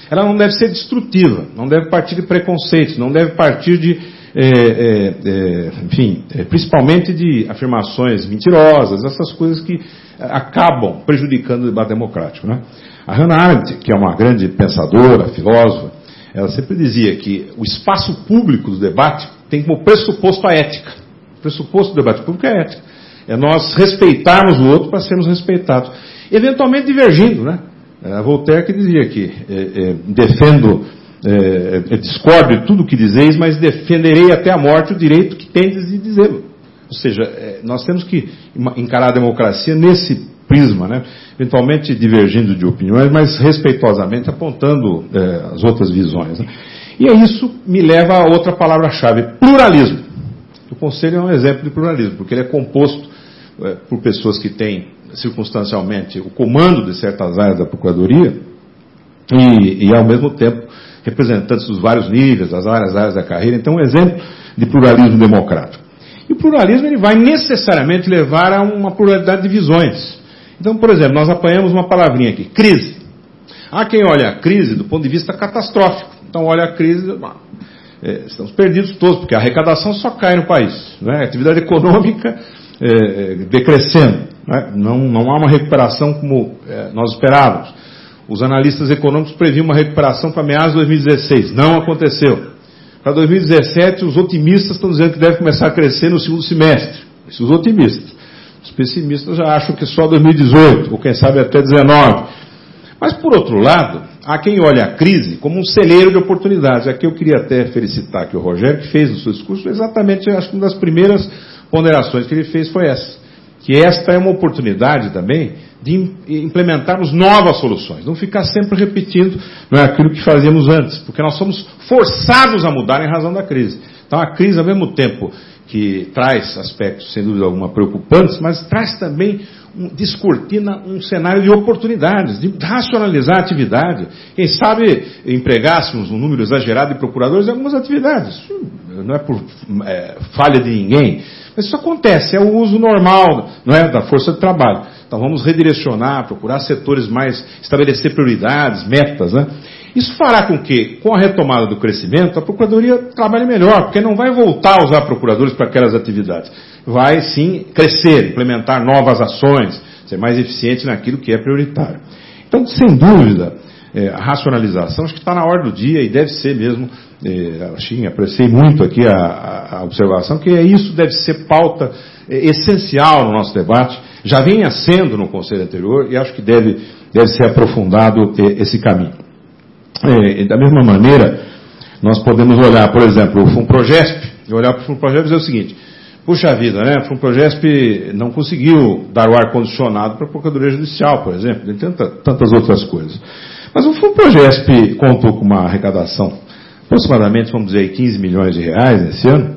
ela não deve ser destrutiva, não deve partir de preconceitos, não deve partir de, é, é, é, enfim, é, principalmente de afirmações mentirosas, essas coisas que acabam prejudicando o debate democrático, né? A Hannah Arendt, que é uma grande pensadora, filósofa, ela sempre dizia que o espaço público do debate tem como pressuposto a ética. O pressuposto do debate público é a ética. É nós respeitarmos o outro para sermos respeitados. Eventualmente divergindo, né? A Voltaire que dizia que é, é, defendo, é, discordo de tudo o que dizeis, mas defenderei até a morte o direito que tendes de dizê-lo. Ou seja, é, nós temos que encarar a democracia nesse prisma, né? Eventualmente divergindo de opiniões, mas respeitosamente apontando é, as outras visões, né? E é isso me leva a outra palavra-chave, pluralismo. O Conselho é um exemplo de pluralismo, porque ele é composto é, por pessoas que têm, circunstancialmente, o comando de certas áreas da Procuradoria e, e ao mesmo tempo, representantes dos vários níveis, das várias áreas da carreira. Então, é um exemplo de pluralismo democrático. E o pluralismo ele vai necessariamente levar a uma pluralidade de visões. Então, por exemplo, nós apanhamos uma palavrinha aqui, crise. Há quem olha a crise do ponto de vista catastrófico. Então, olha a crise, é, estamos perdidos todos, porque a arrecadação só cai no país, né? A atividade econômica é, decrescendo, né? não, não há uma recuperação como é, nós esperávamos. Os analistas econômicos previam uma recuperação para meados de dois mil e dezesseis, não aconteceu. Para dois mil e dezessete, os otimistas estão dizendo que deve começar a crescer no segundo semestre. Isso os otimistas. Os pessimistas já acham que só dois mil e dezoito, ou quem sabe até dezenove. Mas, por outro lado, há quem olha a crise como um celeiro de oportunidades. Aqui eu queria até felicitar aqui o Rogério, que fez no seu discurso exatamente, acho que uma das primeiras ponderações que ele fez foi essa. Que esta é uma oportunidade também de implementarmos novas soluções. Não ficar sempre repetindo, não é, aquilo que fazíamos antes. Porque nós somos forçados a mudar em razão da crise. Então a crise, ao mesmo tempo que traz aspectos, sem dúvida alguma, preocupantes, mas traz também, um, descortina um cenário de oportunidades, de racionalizar a atividade. Quem sabe empregássemos um número exagerado de procuradores em algumas atividades. Não é por é, falha de ninguém, mas isso acontece, é o uso normal, não é, da força de trabalho. Então vamos redirecionar, procurar setores mais, estabelecer prioridades, metas, né? Isso fará com que, com a retomada do crescimento, a Procuradoria trabalhe melhor, porque não vai voltar a usar procuradores para aquelas atividades. Vai, sim, crescer, implementar novas ações, ser mais eficiente naquilo que é prioritário. Então, sem dúvida, é, a racionalização acho que está na ordem do dia e deve ser mesmo, é, achei, apreciei muito aqui a, a observação, que é isso deve ser pauta é, essencial no nosso debate, já vinha sendo no Conselho anterior e acho que deve, deve ser aprofundado é, esse caminho. É, da mesma maneira, nós podemos olhar, por exemplo, o FUNPROGESP, e olhar para o FUNPROGESP e dizer o seguinte, puxa vida, né, o FUNPROGESP não conseguiu dar o ar-condicionado para a Procuradoria Judicial, por exemplo, e tanta, tantas outras coisas. Mas o FUNPROGESP contou com uma arrecadação, aproximadamente, vamos dizer, quinze milhões de reais nesse ano,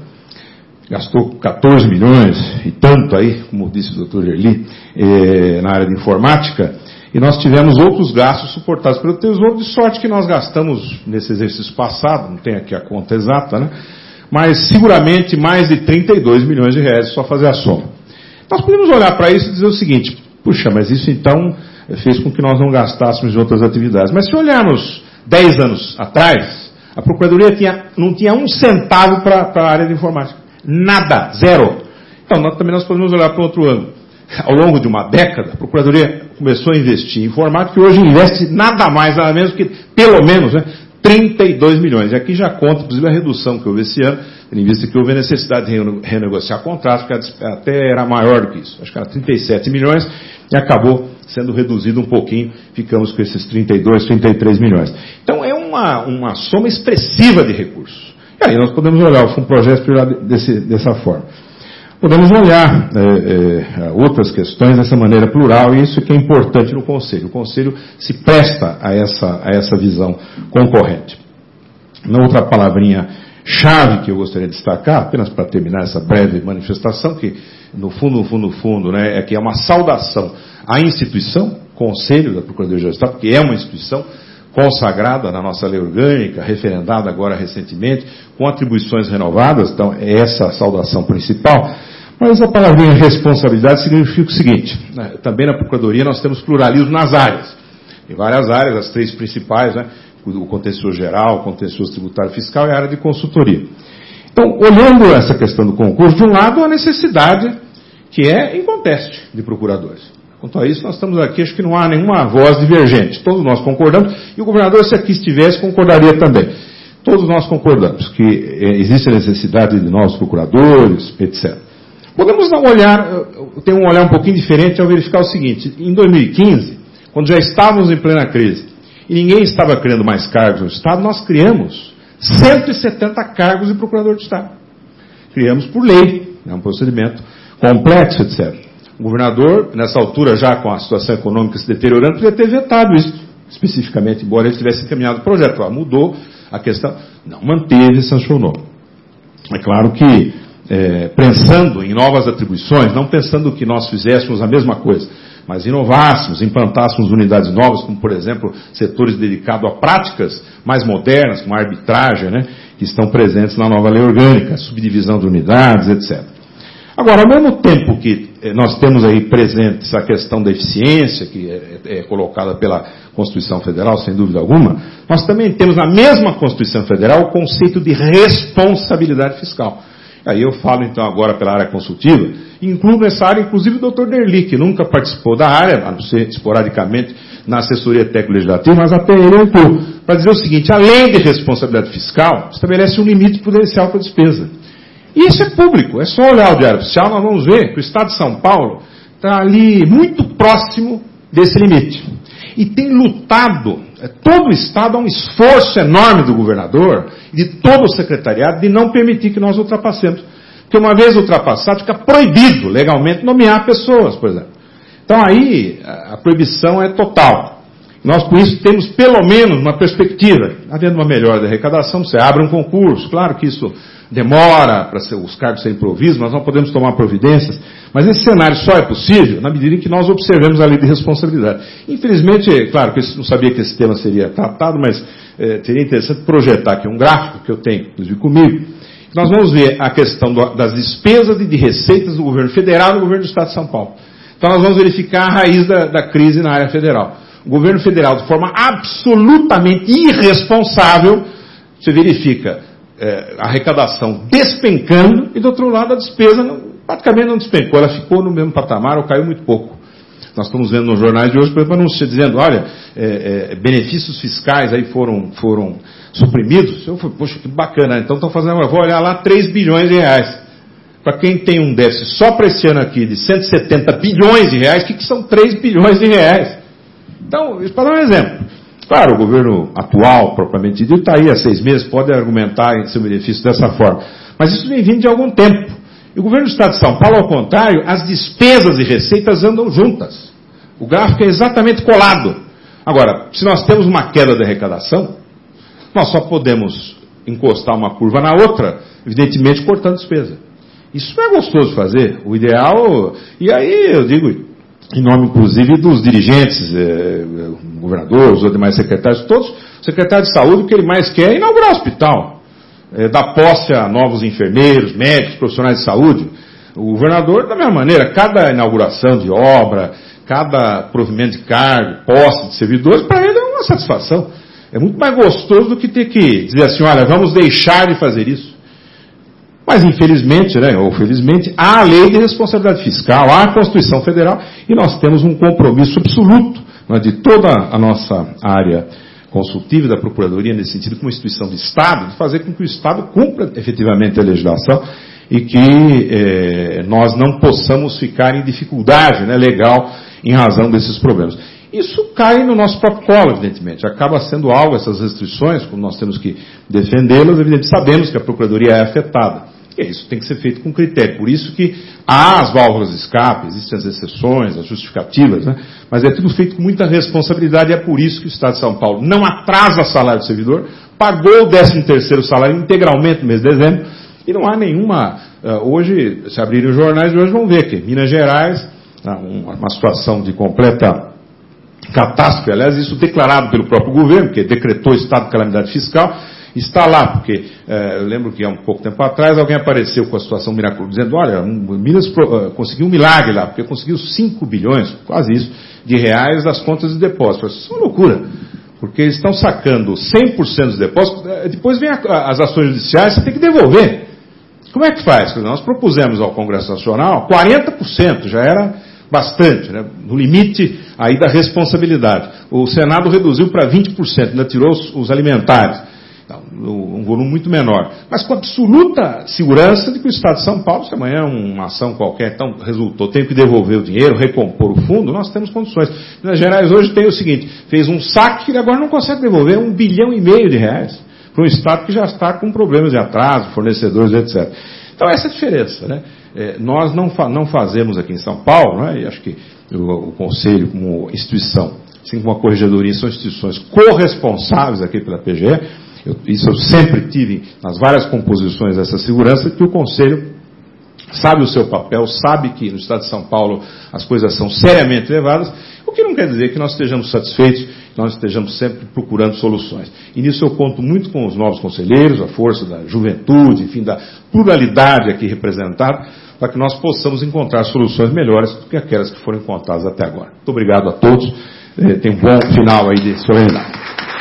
gastou quatorze milhões e tanto aí, como disse o doutor Gerli, eh, na área de informática, e nós tivemos outros gastos suportados pelo Tesouro, de sorte que nós gastamos nesse exercício passado, não tem aqui a conta exata, né? Mas seguramente mais de trinta e dois milhões de reais, só fazer a soma. Nós podemos olhar para isso e dizer o seguinte, puxa, mas isso então fez com que nós não gastássemos em outras atividades. Mas se olharmos dez anos atrás, a Procuradoria tinha, não tinha um centavo para a área de informática. Nada, zero. Então, nós, também nós podemos olhar para outro ângulo. Ao longo de uma década, a Procuradoria começou a investir em informática e hoje investe nada mais, nada menos que, pelo menos, né, trinta e dois milhões. E aqui já conta, inclusive, a redução que houve esse ano, tendo em vista que houve a necessidade de renegociar contratos, que até era maior do que isso. Acho que era trinta e sete milhões e acabou sendo reduzido um pouquinho, ficamos com esses trinta e dois, trinta e três milhões. Então, é uma, uma soma expressiva de recursos. E aí nós podemos olhar o FUNPROGESP desse, dessa forma. Podemos olhar é, é, outras questões dessa maneira plural, e isso que é importante no Conselho. O Conselho se presta a essa, a essa visão concorrente. Uma outra palavrinha chave que eu gostaria de destacar, apenas para terminar essa breve manifestação, que no fundo, no fundo, no fundo, né, é que é uma saudação à instituição, Conselho da Procuradoria-Geral do Estado, porque é uma instituição consagrada na nossa lei orgânica, referendada agora recentemente, com atribuições renovadas, então é essa a saudação principal. Mas a palavrinha responsabilidade significa o seguinte, né, também na Procuradoria nós temos pluralismo nas áreas, em várias áreas, as três principais, né, o contencioso geral, o contencioso tributário fiscal e a área de consultoria. Então, olhando essa questão do concurso, de um lado, a necessidade que é inconteste de procuradores. Quanto a isso, nós estamos aqui, acho que não há nenhuma voz divergente. Todos nós concordamos, e o governador, se aqui estivesse, concordaria também. Todos nós concordamos que é, existe a necessidade de novos procuradores, etcétera. Podemos dar um olhar, ter um olhar um pouquinho diferente ao verificar o seguinte: em dois mil e quinze, quando já estávamos em plena crise, e ninguém estava criando mais cargos no Estado, nós criamos cento e setenta cargos de procurador de Estado. Criamos por lei, é um procedimento complexo, etcétera. O governador, nessa altura, já com a situação econômica se deteriorando, podia ter vetado isso, especificamente, embora ele tivesse encaminhado o projeto. Ah, mudou a questão. Não, manteve e sancionou. É claro que, é, pensando em novas atribuições, não pensando que nós fizéssemos a mesma coisa, mas inovássemos, implantássemos unidades novas, como, por exemplo, setores dedicados a práticas mais modernas, como a arbitragem, né, que estão presentes na nova lei orgânica, subdivisão de unidades, etcétera. Agora, ao mesmo tempo que nós temos aí presente essa questão da eficiência, que é, é colocada pela Constituição Federal, sem dúvida alguma, nós também temos na mesma Constituição Federal o conceito de responsabilidade fiscal. Aí eu falo então agora pela área consultiva, e incluo nessa área inclusive o doutor Derli, que nunca participou da área, a não ser esporadicamente na assessoria técnico-legislativa, mas até ele eu incluo, para dizer o seguinte: a lei de responsabilidade fiscal estabelece um limite prudencial para a despesa. E isso é público, é só olhar o Diário Oficial, nós vamos ver que o Estado de São Paulo está ali muito próximo desse limite. E tem lutado, todo o Estado, há um esforço enorme do governador e de todo o secretariado de não permitir que nós ultrapassemos. Porque uma vez ultrapassado, fica proibido legalmente nomear pessoas, por exemplo. Então aí a proibição é total. Nós com isso temos pelo menos uma perspectiva. Havendo uma melhora da arrecadação, você abre um concurso, claro que isso demora para os cargos serem provistos, nós não podemos tomar providências, mas esse cenário só é possível na medida em que nós observemos a lei de responsabilidade. Infelizmente, claro que eu não sabia que esse tema seria tratado, mas é, seria interessante projetar aqui um gráfico que eu tenho, inclusive comigo. Nós vamos ver a questão do, das despesas e de receitas do governo federal e do governo do Estado de São Paulo. Então nós vamos verificar a raiz da, da crise na área federal. O governo federal, de forma absolutamente irresponsável, você verifica É, a arrecadação despencando e, do outro lado, a despesa não, praticamente não despencou, ela ficou no mesmo patamar ou caiu muito pouco. Nós estamos vendo nos jornais de hoje, por exemplo, anúncios dizendo, olha, é, é, benefícios fiscais aí foram, foram suprimidos. Eu falei, poxa, que bacana, então estão fazendo, eu vou olhar lá, três bilhões de reais. Para quem tem um déficit só para esse ano aqui de cento e setenta bilhões de reais, o que, que são três bilhões de reais? Então, para dar um exemplo. Claro, o governo atual, propriamente dito, está aí há seis meses, pode argumentar em seu benefício dessa forma. Mas isso vem vindo de algum tempo. E o governo do Estado de São Paulo, ao contrário, as despesas e receitas andam juntas. O gráfico é exatamente colado. Agora, se nós temos uma queda de arrecadação, nós só podemos encostar uma curva na outra, evidentemente cortando despesa. Isso não é gostoso de fazer. O ideal, e aí eu digo, em nome, inclusive, dos dirigentes, eh, governadores, os demais secretários, todos, o secretário de saúde, o que ele mais quer é inaugurar o hospital, eh, dar posse a novos enfermeiros, médicos, profissionais de saúde. O governador, da mesma maneira, cada inauguração de obra, cada provimento de cargo, posse de servidores, para ele é uma satisfação. É muito mais gostoso do que ter que dizer assim, olha, vamos deixar de fazer isso. Mas, infelizmente, né, ou felizmente, há a lei de responsabilidade fiscal, há a Constituição Federal, e nós temos um compromisso absoluto, né, de toda a nossa área consultiva da Procuradoria, nesse sentido, como instituição de Estado, de fazer com que o Estado cumpra efetivamente a legislação e que eh, nós não possamos ficar em dificuldade, né, legal em razão desses problemas. Isso cai no nosso próprio colo, evidentemente. Acaba sendo algo, essas restrições, como nós temos que defendê-las, evidentemente sabemos que a Procuradoria é afetada. E isso tem que ser feito com critério. Por isso que há as válvulas de escape, existem as exceções, as justificativas, né? Mas é tudo feito com muita responsabilidade e é por isso que o Estado de São Paulo não atrasa salário do servidor, pagou o décimo terceiro salário integralmente no mês de dezembro e não há nenhuma... Uh, hoje, se abrirem os jornais de hoje, vão ver que Minas Gerais, uh, uma situação de completa catástrofe, aliás, isso declarado pelo próprio governo, que decretou estado de calamidade fiscal, está lá, porque eh, eu lembro que há um pouco tempo atrás alguém apareceu com a situação miraculosa, dizendo, olha, um, Minas uh, conseguiu um milagre lá, porque conseguiu cinco bilhões, quase isso, de reais das contas de depósito. Isso é uma loucura. Porque eles estão sacando cem por cento dos depósitos, depois vem a, as ações judiciais, você tem que devolver. Como é que faz? Nós propusemos ao Congresso Nacional quarenta por cento, já era bastante, né? No limite aí da responsabilidade. O Senado reduziu para vinte por cento, ainda tirou os, os alimentares. Não, um volume muito menor. Mas com absoluta segurança de que o Estado de São Paulo, se amanhã uma ação qualquer então resultou, tem que devolver o dinheiro, recompor o fundo, nós temos condições. Minas Gerais hoje tem o seguinte, fez um saque e agora não consegue devolver um bilhão e meio de reais para um Estado que já está com problemas de atraso, fornecedores, etcétera. Então essa é a diferença, né? É, nós não, fa não fazemos aqui em São Paulo, né? E acho que o, o Conselho como instituição, assim como a Corregedoria, são instituições corresponsáveis aqui pela P G E. Eu, isso eu sempre tive nas várias composições dessa segurança, que o Conselho sabe o seu papel, sabe que no Estado de São Paulo as coisas são seriamente levadas, o que não quer dizer que nós estejamos satisfeitos, que nós estejamos sempre procurando soluções. E nisso eu conto muito com os novos conselheiros, a força da juventude, enfim, da pluralidade aqui representada, para que nós possamos encontrar soluções melhores do que aquelas que foram encontradas até agora. Muito obrigado a todos, eh, tem um bom final aí de solenidade.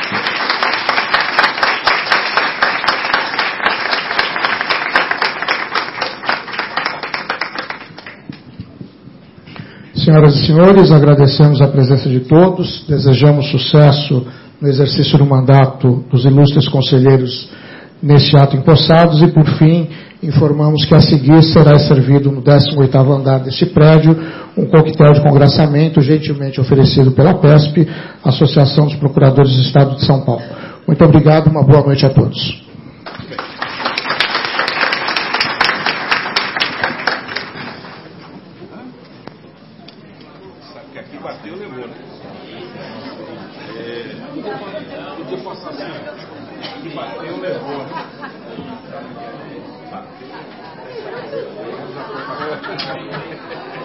Senhoras e senhores, agradecemos a presença de todos, desejamos sucesso no exercício do mandato dos ilustres conselheiros neste ato empossados e, por fim, informamos que a seguir será servido no décimo oitavo andar deste prédio um coquetel de congraçamento gentilmente oferecido pela P E S P, Associação dos Procuradores do Estado de São Paulo. Muito obrigado, uma boa noite a todos. Bateu, levou.